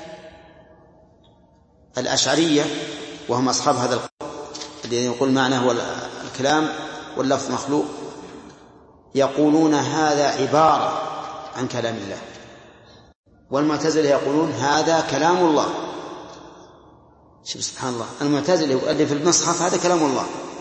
الأشعرية وهم أصحاب هذا القول الذي يقول معناه هو الكلام واللفظ مخلوق، يقولون هذا عبارة عن كلام الله، والمعتزلة يقولون هذا كلام الله. شوف سبحان الله، المعتزلة يؤلف المصحف هذا كلام الله،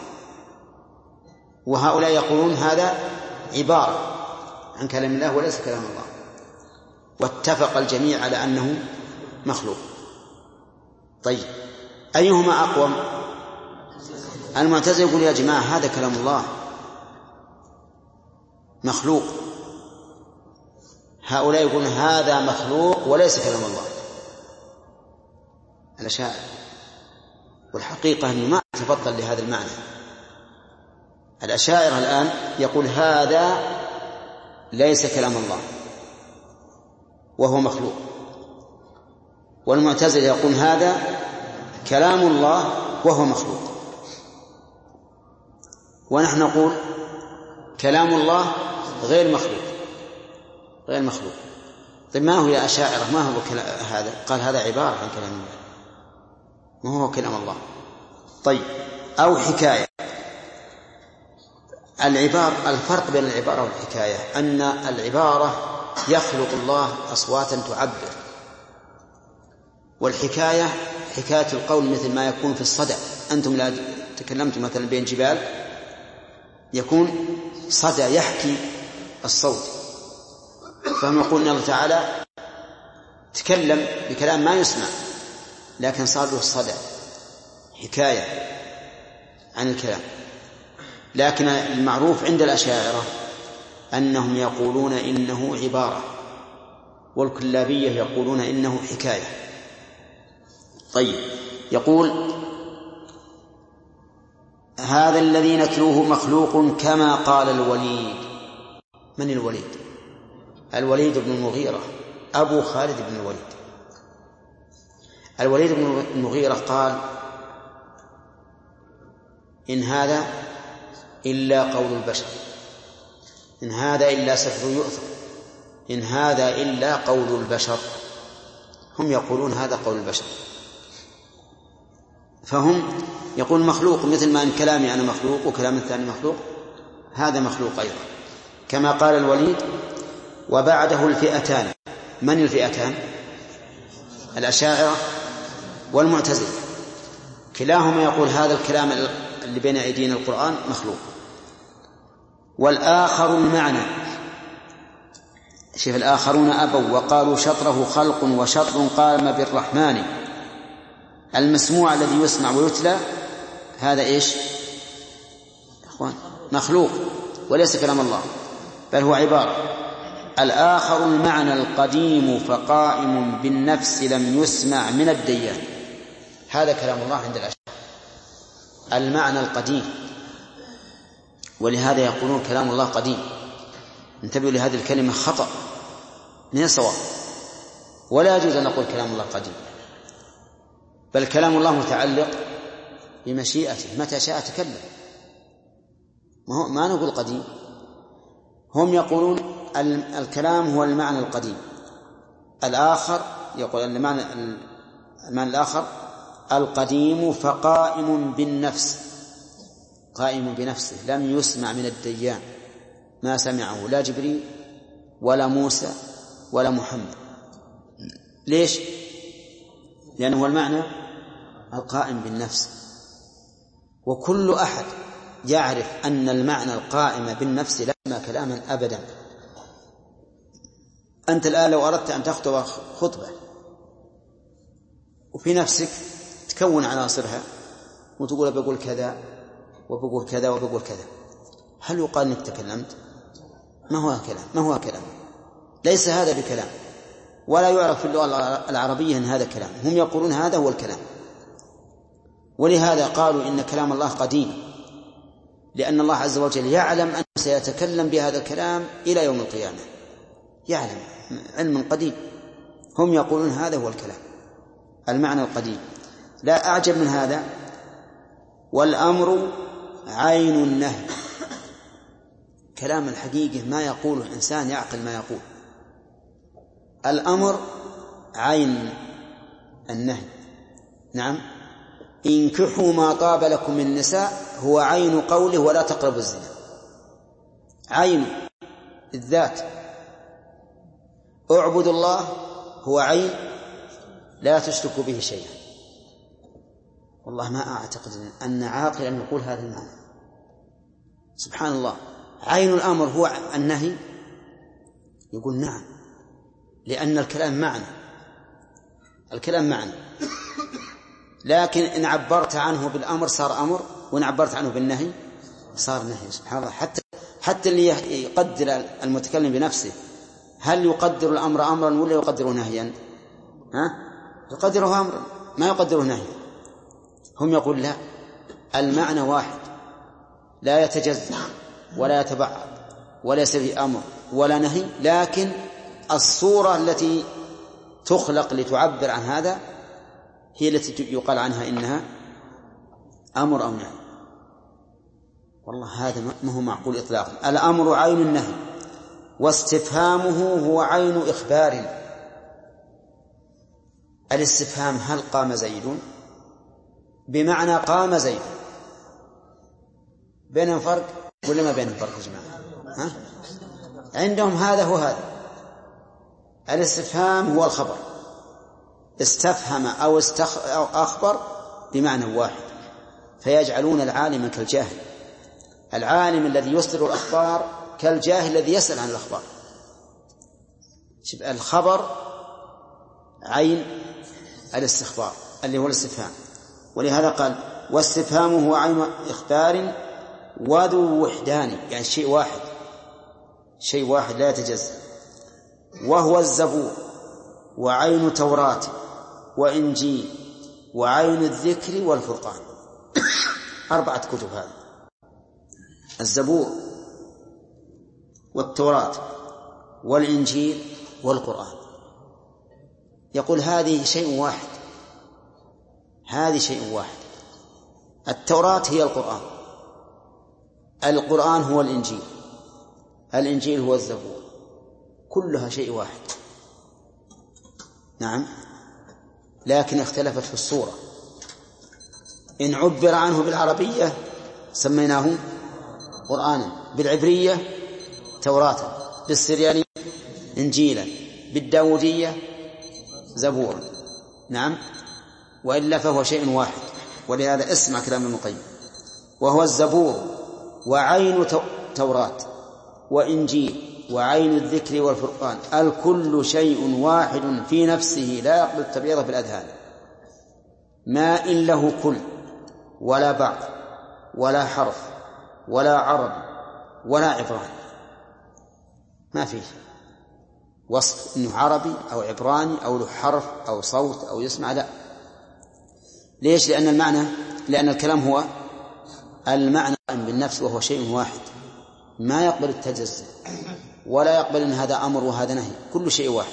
وهؤلاء يقولون هذا عبارة عن كلام الله وليس كلام الله، واتفق الجميع على أنه مخلوق. طيب أيهما أقوم؟ المعتزلة يقول يا جماعة هذا كلام الله مخلوق، هؤلاء يقولون هذا مخلوق وليس كلام الله الأشاعرة. والحقيقة أنه ما تفضل لهذا المعنى. الأشاعرة الآن يقول هذا ليس كلام الله وهو مخلوق، والمعتزلة يقول هذا كلام الله وهو مخلوق، ونحن نقول كلام الله غير مخلوق غير مخلوق. طيب ما هو يا أشاعرة ما هو هذا؟ قال هذا عبارة عن كلام الله ما هو كلام الله. طيب أو حكاية. العبارة، الفرق بين العبارة والحكاية أن العبارة يخلق الله أصواتا تعبر، والحكاية حكاية القول مثل ما يكون في الصدى. أنتم لا تكلمتم مثلا بين جبال يكون صدى يحكي الصوت، فهم يقول الله تعالى تكلم بكلام ما يسمع لكن صار له الصدى حكاية عن الكلام. لكن المعروف عند الأشاعرة أنهم يقولون إنه عبارة، والكلابية يقولون إنه حكاية. طيب يقول هذا الذي نتلوه مخلوق كما قال الوليد. من الوليد؟ الوليد بن المغيرة أبو خالد بن الوليد. الوليد بن المغيرة قال إن هذا إلا قول البشر، إن هذا إلا سفر يؤثر، إن هذا إلا قول البشر. هم يقولون هذا قول البشر، فهم يقول مخلوق مثل ما إن كلامي أنا مخلوق وكلام الثاني مخلوق، هذا مخلوق أيضا كما قال الوليد. وبعده الفئتان. من الفئتان؟ الأشاعرة والمعتزلة، كلاهما يقول هذا الكلام اللي بين أيدينا القرآن مخلوق. والآخر المعنى. شوف الآخرون أبوا وقالوا شطره خلق وشطر قام بالرحمن. المسموع الذي يسمع ويتلى هذا إيش؟ أخوان مخلوق وليس كلام الله بل هو عبارة. الآخر المعنى القديم فقائم بالنفس لم يسمع من الديان. هذا كلام الله عند الأشاعرة، المعنى القديم، ولهذا يقولون كلام الله قديم. انتبهوا لهذه الكلمة خطأ من الصواب، ولا يجوز أن نقول كلام الله قديم، بل كلام الله متعلق بمشيئته، متى شاء تكلم، ما, ما نقول قديم. هم يقولون الكلام هو المعنى القديم. الآخر يقول المعنى, المعنى الآخر القديم فقائم بالنفس، قائم بنفسه لم يسمع من الديان، ما سمعه لا جبريل ولا موسى ولا محمد. ليش؟ لأنه هو المعنى القائم بالنفس، وكل أحد يعرف أن المعنى القائم بالنفس لا يسمى كلاما أبدا. أنت الآن لو أردت أن تخطب خطبة وفي نفسك تكون عناصرها وتقول بقول كذا وبقول كذا وبقول كذا، هل يقال أنك تكلمت؟ ما هو كلام، ما هو كلام، ليس هذا بكلام. ولا يعرف في اللغة العربية أن هذا كلام. هم يقولون هذا هو الكلام، ولهذا قالوا إن كلام الله قديم، لأن الله عز وجل يعلم أنه سيتكلم بهذا الكلام إلى يوم القيامة، يعلم علم قديم. هم يقولون هذا هو الكلام، المعنى القديم. لا أعجب من هذا، والأمر عين النهي. كلام الحقيقة ما يقوله إنسان يعقل ما يقول. الأمر عين النهي. نعم، انكحوا ما طاب لكم من النساء هو عين قوله ولا تقربوا الزنا، عين الذات. اعبدوا الله هو عين لا تشركوا به شيئا. والله ما أعتقد أن عاقلا يقول هذا المعنى. سبحان الله، عين الأمر هو النهي. يقول نعم، لأن الكلام معنى، الكلام معنى، لكن إن عبرت عنه بالأمر صار أمر، وإن عبرت عنه بالنهي صار نهي. سبحان الله، حتى حتى اللي يقدر المتكلم بنفسه هل يقدر الأمر أمرا ولا يقدره نهيا؟ ها؟ يقدره أمرا ما يقدره نهيا. هم يقول لا، المعنى واحد لا يتجزأ ولا يتبعض ولا يصير أمر ولا نهي، لكن الصورة التي تخلق لتعبر عن هذا هي التي يقال عنها إنها أمر أو نهي. والله هذا ما هو معقول إطلاقا. الأمر عين النهي، واستفهامه هو عين إخبار. الاستفهام هل قام زيد بمعنى قام زيد، بينهم فرق ولا ما بينهم فرق يا جماعة؟ ها؟ عندهم هذا هو هذا. الاستفهام هو الخبر، استفهم أو, استخ... أو أخبر بمعنى واحد، فيجعلون العالم كالجاهل، العالم الذي يصدر الأخبار كالجاهل الذي يسأل عن الأخبار. الخبر عين الاستخبار اللي هو الاستفهام، ولهذا قال واستفهامه هو عين إخبار وذو وحدان، يعني شيء واحد، شيء واحد لا يتجزأ. وهو الزبور وعين توراة وإنجيل وعين الذكر والفرقان. أربعة كتب هذه: الزبور والتوراة والإنجيل والقرآن. يقول هذه شيء واحد، هذه شيء واحد. التوراة هي القرآن، القرآن هو الإنجيل، الإنجيل هو الزبور، كلها شيء واحد. نعم، لكن اختلفت في الصورة. إن عبر عنه بالعربية سميناه قرآنا، بالعبرية توراة، بالسريانية إنجيلا، بالداودية زبورا. نعم، وإلا فهو شيء واحد. ولهذا اسمع كلام ابن القيم: وهو الزبور وعين توراة وإنجيل وعين الذكر والفرقان، الكل شيء واحد في نفسه لا يقبل التبعيض في الأذهان، ما إن له كل ولا بعض ولا حرف ولا عرب ولا عبران، ما فيه وصف إنه عربي أو عبراني أو له حرف أو صوت أو يسمع، لا. ليش؟ لأن المعنى لأن الكلام هو المعنى بالنفس، وهو شيء واحد ما يقبل التجزئ ولا يقبل أن هذا أمر وهذا نهي، كل شيء واحد.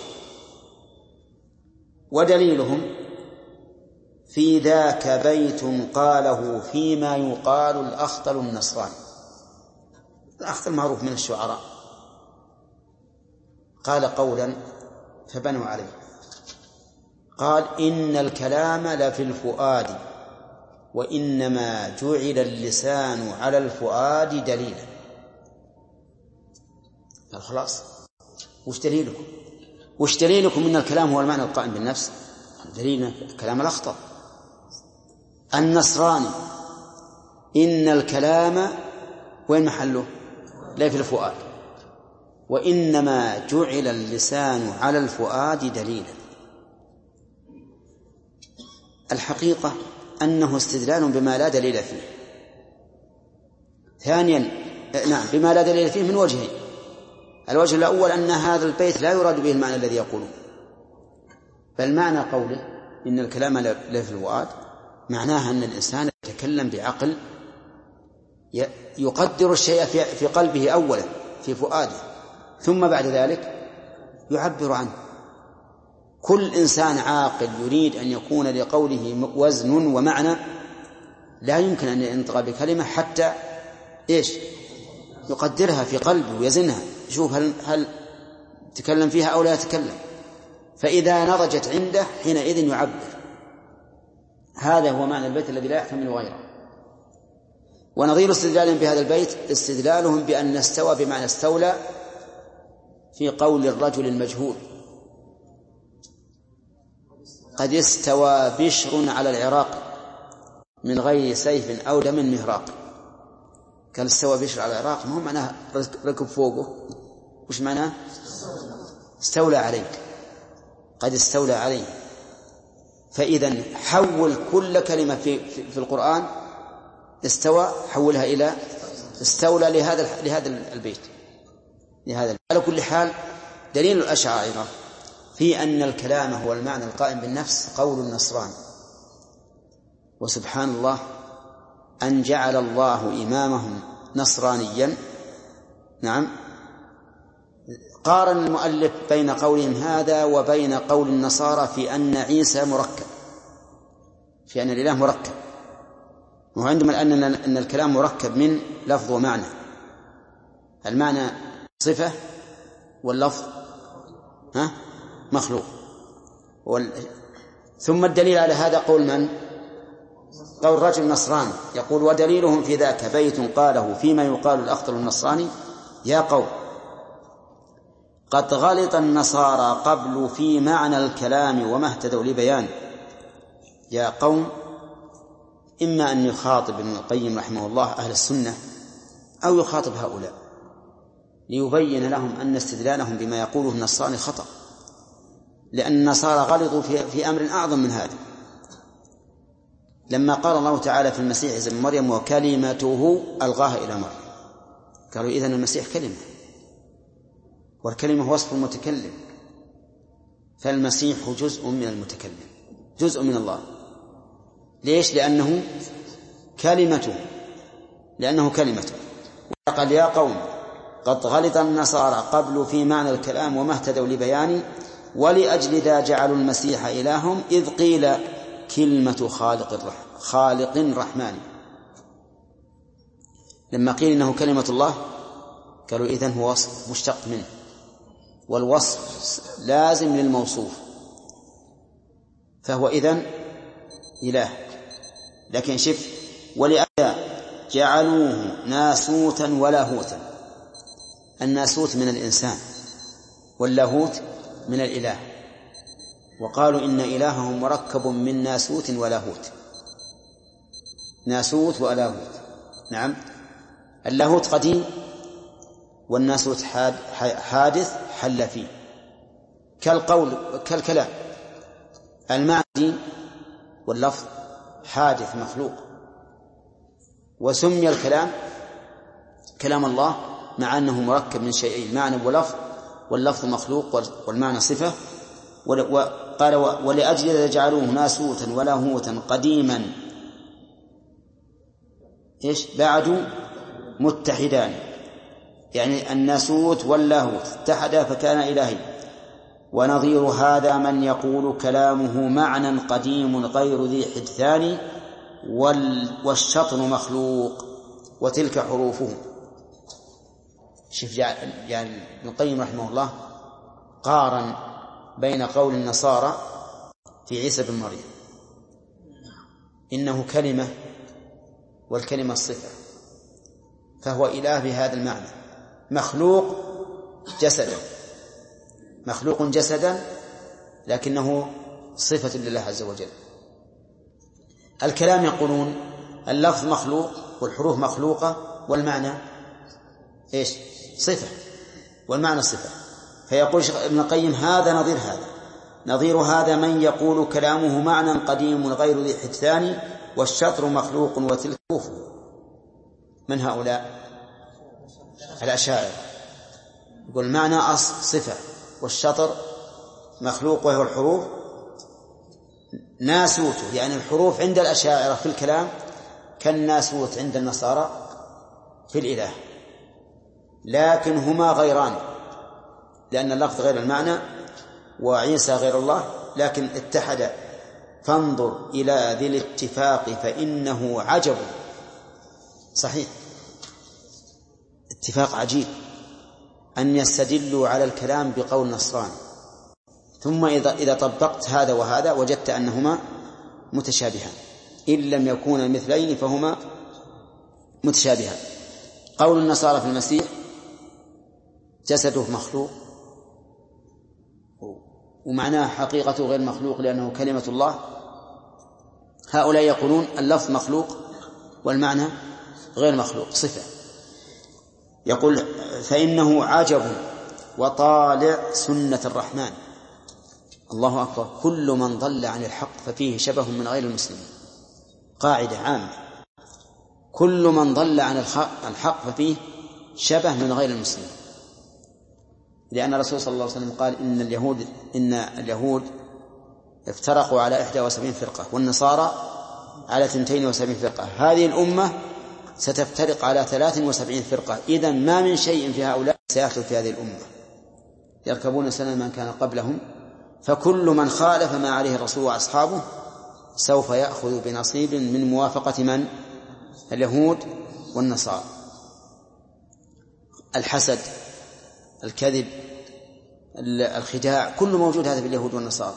ودليلهم في ذاك بيت قاله فيما يقال الأخطل النصراني. الأخطل معروف من الشعراء، قال قولا فبنوا عليه، قال إن الكلام لفي الفؤاد وإنما جعل اللسان على الفؤاد دليلا. خلاص، وش دليلكم؟ وش دليلكم إن الكلام هو المعنى القائم بالنفس؟ دليلنا الكلام الأخطر. النصراني إن الكلام وين محله؟ لا في الفؤاد، وإنما جعل اللسان على الفؤاد دليلا. الحقيقة أنه استدلال بما لا دليل فيه. ثانيا، نعم، بما لا دليل فيه من وجهين. الوجه الأول أن هذا البيت لا يراد به المعنى الذي يقوله، بل معنى قوله إن الكلام لا في الفؤاد معناها أن الإنسان يتكلم بعقل يقدر الشيء في قلبه أولا في فؤاده، ثم بعد ذلك يعبر عنه. كل إنسان عاقل يريد أن يكون لقوله وزن ومعنى لا يمكن أن ينطق بكلمة حتى إيش يقدرها في قلبه ويزنها، يشوف هل, هل تكلم فيها أو لا يتكلم، فإذا نضجت عنده حينئذ يعبر. هذا هو معنى البيت الذي لا يحتمل غيره. ونظير استدلالهم بهذا البيت استدلالهم بأن استوى بمعنى استولى في قول الرجل المجهول قد استوى بشر على العراق من غير سيف أو دم مهراق. قال استوى بشر على العراق، ما هو معناه ركب فوقه، وش معناه؟ استولى عليه، قد استولى عليه. فإذا حول كل كلمة في, في, في القرآن استوى حولها إلى استولى لهذا لهذا البيت لهذا. على كل حال دليل الأشاعرة في أن الكلام هو المعنى القائم بالنفس قول النصران. وسبحان الله أن جعل الله إمامهم نصرانيا. نعم، قارن المؤلف بين قولهم هذا وبين قول النصارى في أن عيسى مركب، في أن الإله مركب. وعندهم أن أن الكلام مركب من لفظ ومعنى، المعنى صفة واللفظ ها مخلوق. وال... ثم الدليل على هذا قول من؟ قول رجل نصراني يقول ودليلهم في ذاك بيت قاله فيما يقال الأخطل النصراني يا قوم قد غلط النصارى قبل في معنى الكلام وما اهتدوا لبيان. يا قوم إما أن يخاطب ابن القيم رحمه الله أهل السنة أو يخاطب هؤلاء ليبين لهم أن استدلالهم بما يقوله النصراني خطأ، لأن النصارى غلطوا في, في أمر أعظم من هذا. لما قال الله تعالى في المسيح عيسى ابن مريم وكلمته ألقاها إلى مريم، قالوا إذن المسيح كلمة، والكلمة وصف المتكلم، فالمسيح جزء من المتكلم، جزء من الله. ليش؟ لأنه كلمته لأنه كلمته. وقال يا قوم قد غلط النصارى قبل في معنى الكلام وما اهتدوا لبياني ولأجل ذا جعلوا المسيح إلههم إذ قيل كلمة خالق الرحمن خالق رحمن. لما قيل إنه كلمة الله قالوا إذن هو وصف مشتق منه، والوصف لازم للموصوف، فهو إذن إله. لكن شف ولأجل جعلوه ناسوتا ولاهوتا، الناسوت من الإنسان واللاهوت من الإله، وقالوا إن إلههم مركب من ناسوت ولاهوت، ناسوت ولاهوت. نعم، اللاهوت قديم والناسوت حادث حل فيه، كالقول كالكلام، المعنى واللفظ حادث مخلوق. وسمي الكلام كلام الله مع أنه مركب من شيئين، معنى ولفظ، واللفظ مخلوق والمعنى صفة. وقال ولأجل ذلك جعلوه ناسوتا ولاهوتا قديما إيش بعد متحدان، يعني الناسوت واللاهوت اتحدا فكان إلهي. ونظير هذا من يقول كلامه معنى قديم غير ذي حدثان والشطر مخلوق وتلك حروفه. شوف يعني ابن القيم رحمه الله قارن بين قول النصارى في عيسى بن مريم إنه كلمة والكلمة الصفة، فهو إله بهذا المعنى، مخلوق جسدا مخلوق جسدا لكنه صفة لله عز وجل. الكلام يقولون اللفظ مخلوق والحروف مخلوقة والمعنى إيش؟ صفة، والمعنى صفة. فيقول ابن القيم هذا نظير هذا نظير هذا من يقول كلامه معنى قديم غير ذي حدثان والشطر مخلوق وتلك حروفه. من هؤلاء؟ الأشاعرة. يقول معنى أصل صفة والشطر مخلوق وهو الحروف، ناسوته، يعني الحروف عند الأشاعرة في الكلام كالناسوت عند النصارى في الإله، لكن هما غيران، لأن اللفظ غير المعنى وعيسى غير الله، لكن اتحد. فانظر إلى ذي الاتفاق فإنه عجب. صحيح، اتفاق عجيب أن يستدلوا على الكلام بقول نصران، ثم إذا إذا طبقت هذا وهذا وجدت أنهما متشابهان، إن لم يكونا مثلين فهما متشابهان. قول النصارى في المسيح جسده مخلوق ومعناه حقيقته غير مخلوق لأنه كلمة الله، هؤلاء يقولون اللفظ مخلوق والمعنى غير مخلوق، صفة. يقول فإنه عجب وطالع سنة الرحمن. الله أكبر، كل من ضل عن الحق ففيه شبه من غير المسلمين، قاعدة عامة، كل من ضل عن الحق ففيه شبه من غير المسلمين، لأن الرسول صلى الله عليه وسلم قال إن اليهود إن اليهود افترقوا على إحدى وسبعين فرقة والنصارى على اثنتين وسبعين فرقة، هذه الأمة ستفترق على ثلاث وسبعين فرقة، إذن ما من شيء في هؤلاء سيحدث في هذه الأمة، يركبون سنن من كان قبلهم، فكل من خالف ما عليه الرسول وأصحابه سوف يأخذ بنصيب من موافقة من؟ اليهود والنصارى. الحسد، الكذب، الخداع، كل موجود هذا في اليهود والنصارى.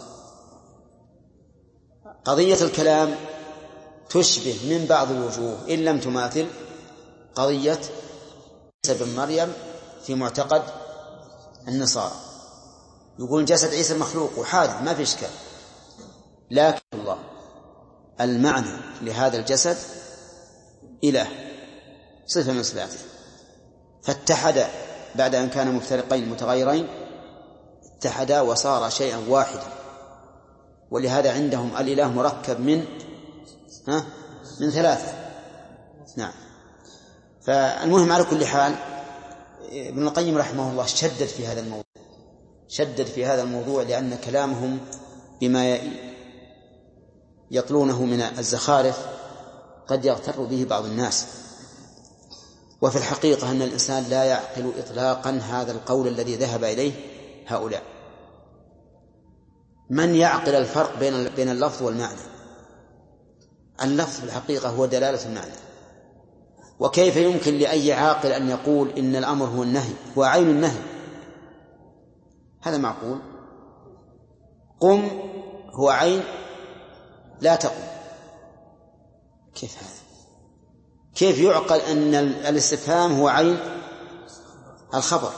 قضية الكلام تشبه من بعض الوجوه إن لم تماثل قضية عيسى بن مريم في معتقد النصارى، يقول جسد عيسى مخلوق وحادث ما في إشكال، لكن الله المعنى لهذا الجسد إله، صفة من صفاته، فاتحد بعد أن كان مفترقين متغيرين، اتحدا وصار شيئا واحدا. ولهذا عندهم الإله مركب من ها من ثلاثة. نعم. فالمهم على كل حال ابن القيم رحمه الله شدد في هذا الموضوع شدد في هذا الموضوع لأن كلامهم بما يطلونه من الزخارف قد يغتر به بعض الناس، وفي الحقيقة أن الإنسان لا يعقل إطلاقا هذا القول الذي ذهب إليه هؤلاء. من يعقل الفرق بين بين اللفظ والمعنى؟ اللفظ في الحقيقة هو دلالة المعنى، وكيف يمكن لأي عاقل أن يقول إن الأمر هو النهي، هو عين النهي؟ هذا معقول؟ قم هو عين لا تقم، كيف هذا؟ كيف يعقل أن الاستفهام هو عين الخبر؟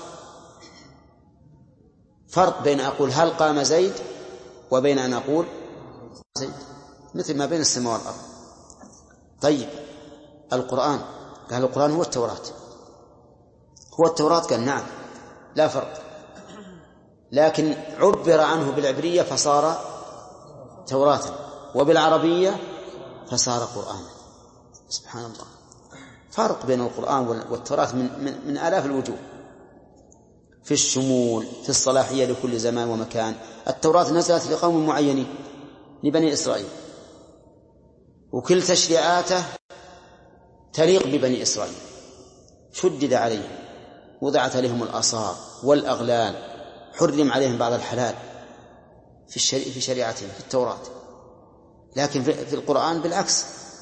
فرق بين أقول هل قام زيد وبين أن أقول زيد، مثل ما بين السماء والأرض. طيب القرآن، قال القرآن هو التوراة، هو التوراة، قال نعم لا فرق، لكن عبر عنه بالعبرية فصار توراة، وبالعربية فصار قرآن. سبحان الله، فرق بين القرآن والتوراة من, من, من آلاف الوجوه، في الشمول، في الصلاحية لكل زمان ومكان. التوراة نزلت لقوم معينين لبني إسرائيل، وكل تشريعاته تليق ببني إسرائيل، شدد عليهم، وضعت عليهم الآثار والأغلال، حرم عليهم بعض الحلال في الشريعة في شريعتهم في التوراة. لكن في القرآن بالعكس،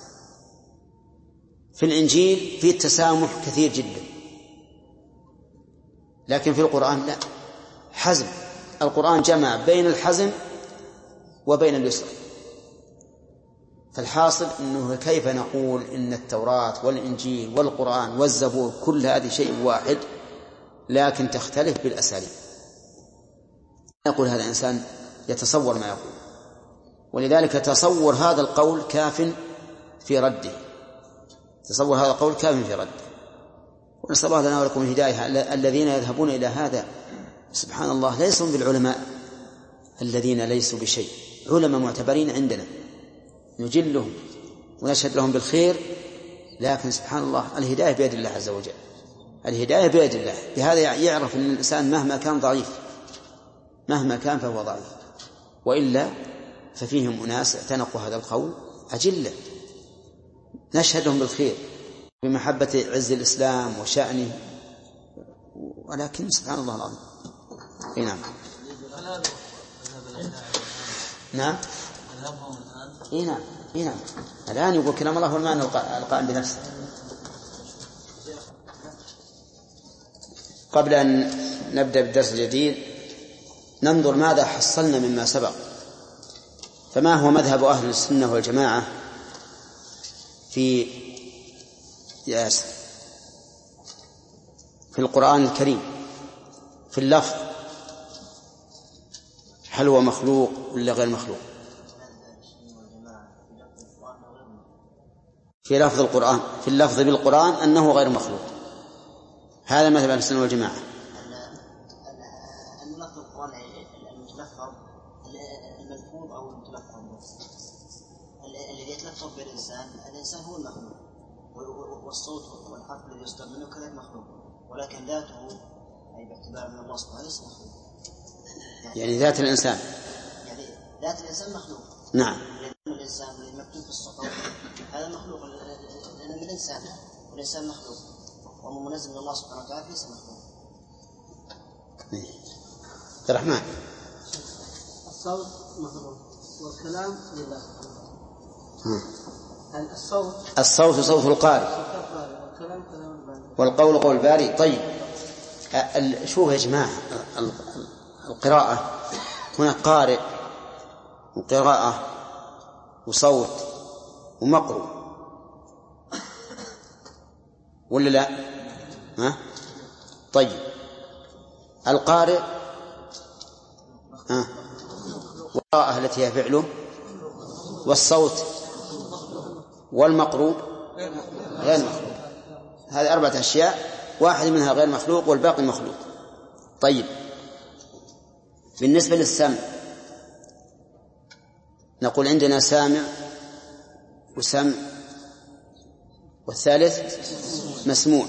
في الإنجيل في التسامح كثير جدا، لكن في القرآن لا، حزم. القرآن جمع بين الحزم وبين اليسر. فالحاصل أنه كيف نقول إن التوراة والإنجيل والقرآن والزبور كل هذه شيء واحد لكن تختلف بالأساليب؟ يقول هذا الإنسان يتصور ما يقول، ولذلك تصور هذا القول كاف في رده، تصور هذا القول كاف في رده. ونسأل الله لنا ولكم الهداية. الذين يذهبون إلى هذا سبحان الله ليسوا بالعلماء الذين ليسوا بشيء، علماء معتبرين عندنا نجلهم ونشهد لهم بالخير، لكن سبحان الله الهداية بيد الله عز وجل، الهداية بيد الله. بهذا يعرف أن الإنسان مهما كان ضعيف، مهما كان فهو ضعيف، وإلا ففيهم أناس اعتنقوا هذا القول أجلة نشهدهم بالخير بمحبة عز الإسلام وشأنه، ولكن سبحان الله العظيم. نعم نعم نعم نعم الآن يقول كلام الله والمعنى القائم بنفسه. قبل أن نبدأ بالدرس الجديد ننظر ماذا حصلنا مما سبق. فما هو مذهب أهل السنة والجماعة في ياس في القرآن الكريم في اللفظ؟ هل هو مخلوق ولا غير مخلوق؟ في لفظ القرآن في اللفظ بالقرآن أنه غير مخلوق، هذا مذهب أهل السنة والجماعة. اللفظ القرآن المتلفظ الملفوظ أو المتلفظ الذي يتلفظ بالإنسان الإنسان هو المخلوق، والصوت والحرف الذي يصدر منه كذلك مخلوق، ولكن ذاته أي باعتبار من الله سبحانه ليس مخلوق. يعني, يعني ذات الإنسان يعني ذات الإنسان مخلوق. نعم. الإنسان الذي مكتوب في الصحف هذا مخلوق لأن من الإنسان والإنسان مخلوق ومنزل من الله سبحانه وتعالى ليس مخلوق. عبد الرحمن الصوت مخلوق والكلام لله. الصوت الصوت صوت القارئ والقول قول الباري. طيب شوف يا جماعة القراءة هنا قارئ وقراءة وصوت ومقروء ولا لا؟ ها؟ طيب القارئ ها والقراءة التي هي فعله والصوت والمقروء غير مخلوق. هذه أربعة أشياء واحد منها غير مخلوق والباقي مخلوق. طيب بالنسبة للسمع نقول عندنا سامع وسمع والثالث مسموع.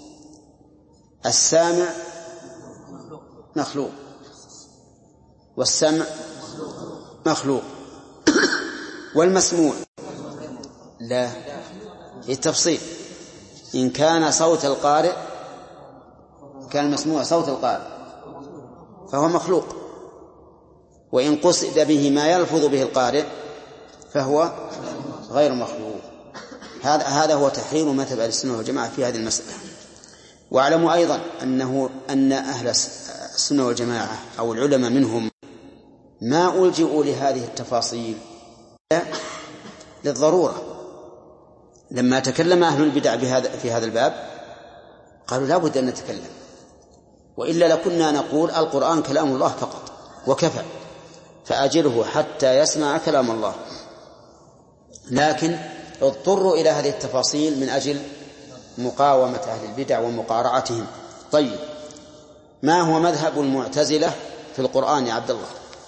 السامع مخلوق والسمع مخلوق والمسموع لا. التفصيل إن كان صوت القارئ كان المسموع صوت القارئ فهو مخلوق، وإن قصد به ما يلفظ به القارئ فهو غير مخلوق. هذا هذا هو تحرير مذهب أهل السنة والجماعة في هذه المسألة. واعلموا أيضا أنه أن أهل السنة والجماعة أو العلماء منهم ما ألجئوا لهذه التفاصيل للضرورة. لما تكلم أهل البدع بهذا في هذا الباب قالوا لا بد أن نتكلم، وإلا لكنا نقول القرآن كلام الله فقط وكفى فأجره حتى يسمع كلام الله. لكن اضطروا إلى هذه التفاصيل من أجل مقاومة أهل البدع ومقارعتهم. طيب ما هو مذهب المعتزلة في القرآن يا عبد الله؟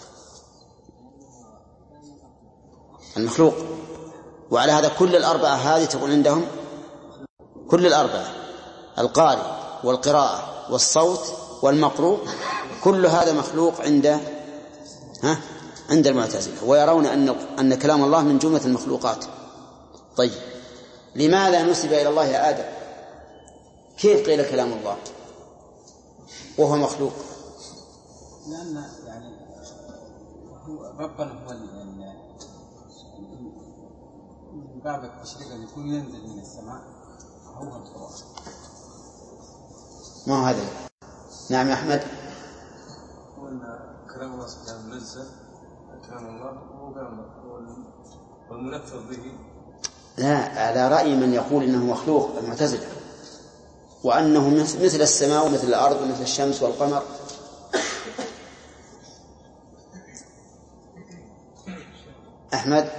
المخلوق. وعلى هذا كل الأربعة هذه تقول عندهم كل الأربعة القارئ والقراءة والصوت والمقروء كل هذا مخلوق عند ها عند المعتزلة، ويرون أن أن كلام الله من جملة المخلوقات. طيب لماذا نسب إلى الله يا آدم؟ كيف قيل كلام الله وهو مخلوق؟ لأن يعني هو ربنا هو من باب التشريع أن يكون ينزل من السماء هو القرآن. ما هذا؟ نعم يا أحمد. وأن كلام الله سبحانه منزل كلام الله هو كلام والمنفذ به. لا، على رأي من يقول إنه مخلوق المعتزلة، وأنه مثل السماء ومثل الأرض ومثل الشمس والقمر. أحمد.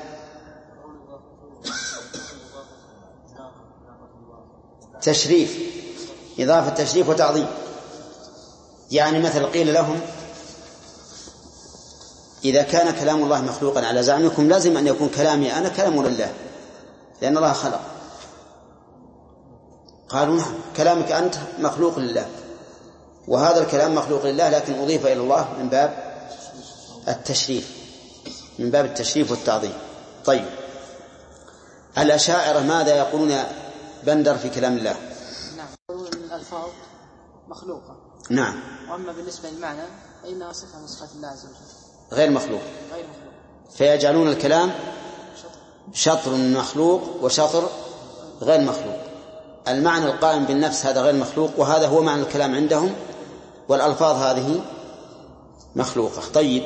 تشريف، إضافة تشريف وتعظيم. يعني مثل قيل لهم إذا كان كلام الله مخلوقا على زعمكم لازم أن يكون كلامي أنا كلام لله لأن الله خلق. قالوا نعم كلامك أنت مخلوق لله، وهذا الكلام مخلوق لله لكن أضيف إلى الله من باب التشريف. من باب التشريف والتعظيم. طيب، الأشاعرة ماذا يقولون بندر في كلام الله؟ نعم، يقولون أن الألفاظ مخلوقة. نعم. وأما بالنسبة للمعنى فإنها صفة من صفات الله عز وجل غير مخلوق. غير مخلوق. فيجعلون الكلام شطر مخلوق وشطر غير مخلوق. المعنى القائم بالنفس هذا غير مخلوق، وهذا هو معنى الكلام عندهم، والألفاظ هذه مخلوقة. طيب،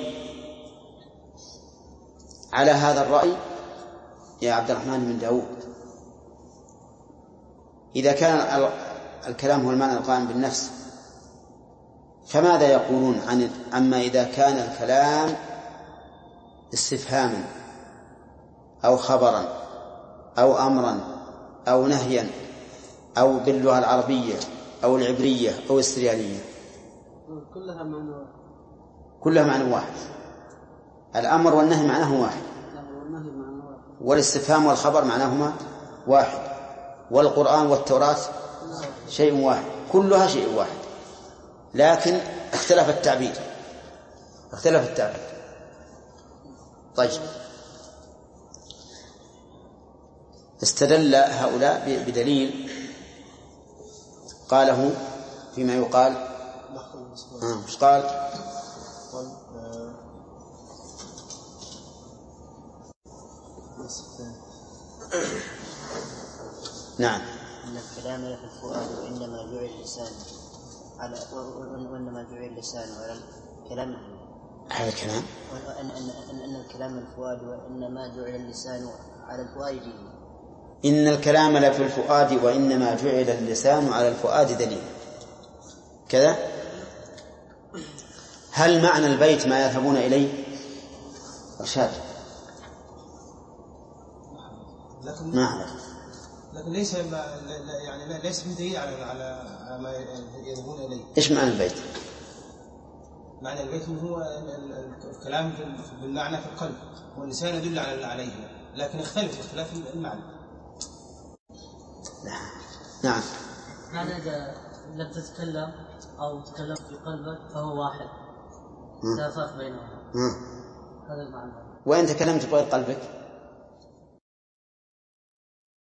على هذا الرأي يا عبد الرحمن بن داود، إذا كان الكلام هو المعنى القائم بالنفس، فماذا يقولون عن عما إذا كان الكلام استفهاما أو خبرا أو أمرا أو نهيا أو باللغة العربية أو العبرية أو السريانية؟ كلها معنى واحد. كلها معنى واحد. الأمر والنهي معناه واحد، والاستفهام والخبر معناهما واحد، والقرآن والتوراة شيء واحد، كلها شيء واحد، لكن اختلف التعبير اختلف التعبير طيب، استدل هؤلاء بدليل قاله فيما يقال. آه. مش قال؟ نعم. إن الكلام في الفؤاد وإنما جعل اللسان على وإنما جعل اللسان على الكلام. هذا الكلام أن أن أن الكلام الفؤاد وإنما جعل اللسان على الفؤاد دليل. إن الكلام لفي الفؤاد وإنما جعل اللسان على الفؤاد دليل كذا. هل معنى البيت ما يذهبون إليه؟ رشاد لكن ما أعرف. لكن ليس يعني ليس بدليل على على ما يذهبون إليه. إيش معنى البيت؟ معنى البيت هو الكلام بالمعنى في القلب، واللسان يدل على عليه، لكن يختلف اختلاف المعنى. نعم. معنى إذا لم تتكلم أو تكلم في قلبك فهو واحد، لا فرق بينهما. هذا المعنى. وإن تكلمت بغير قلبك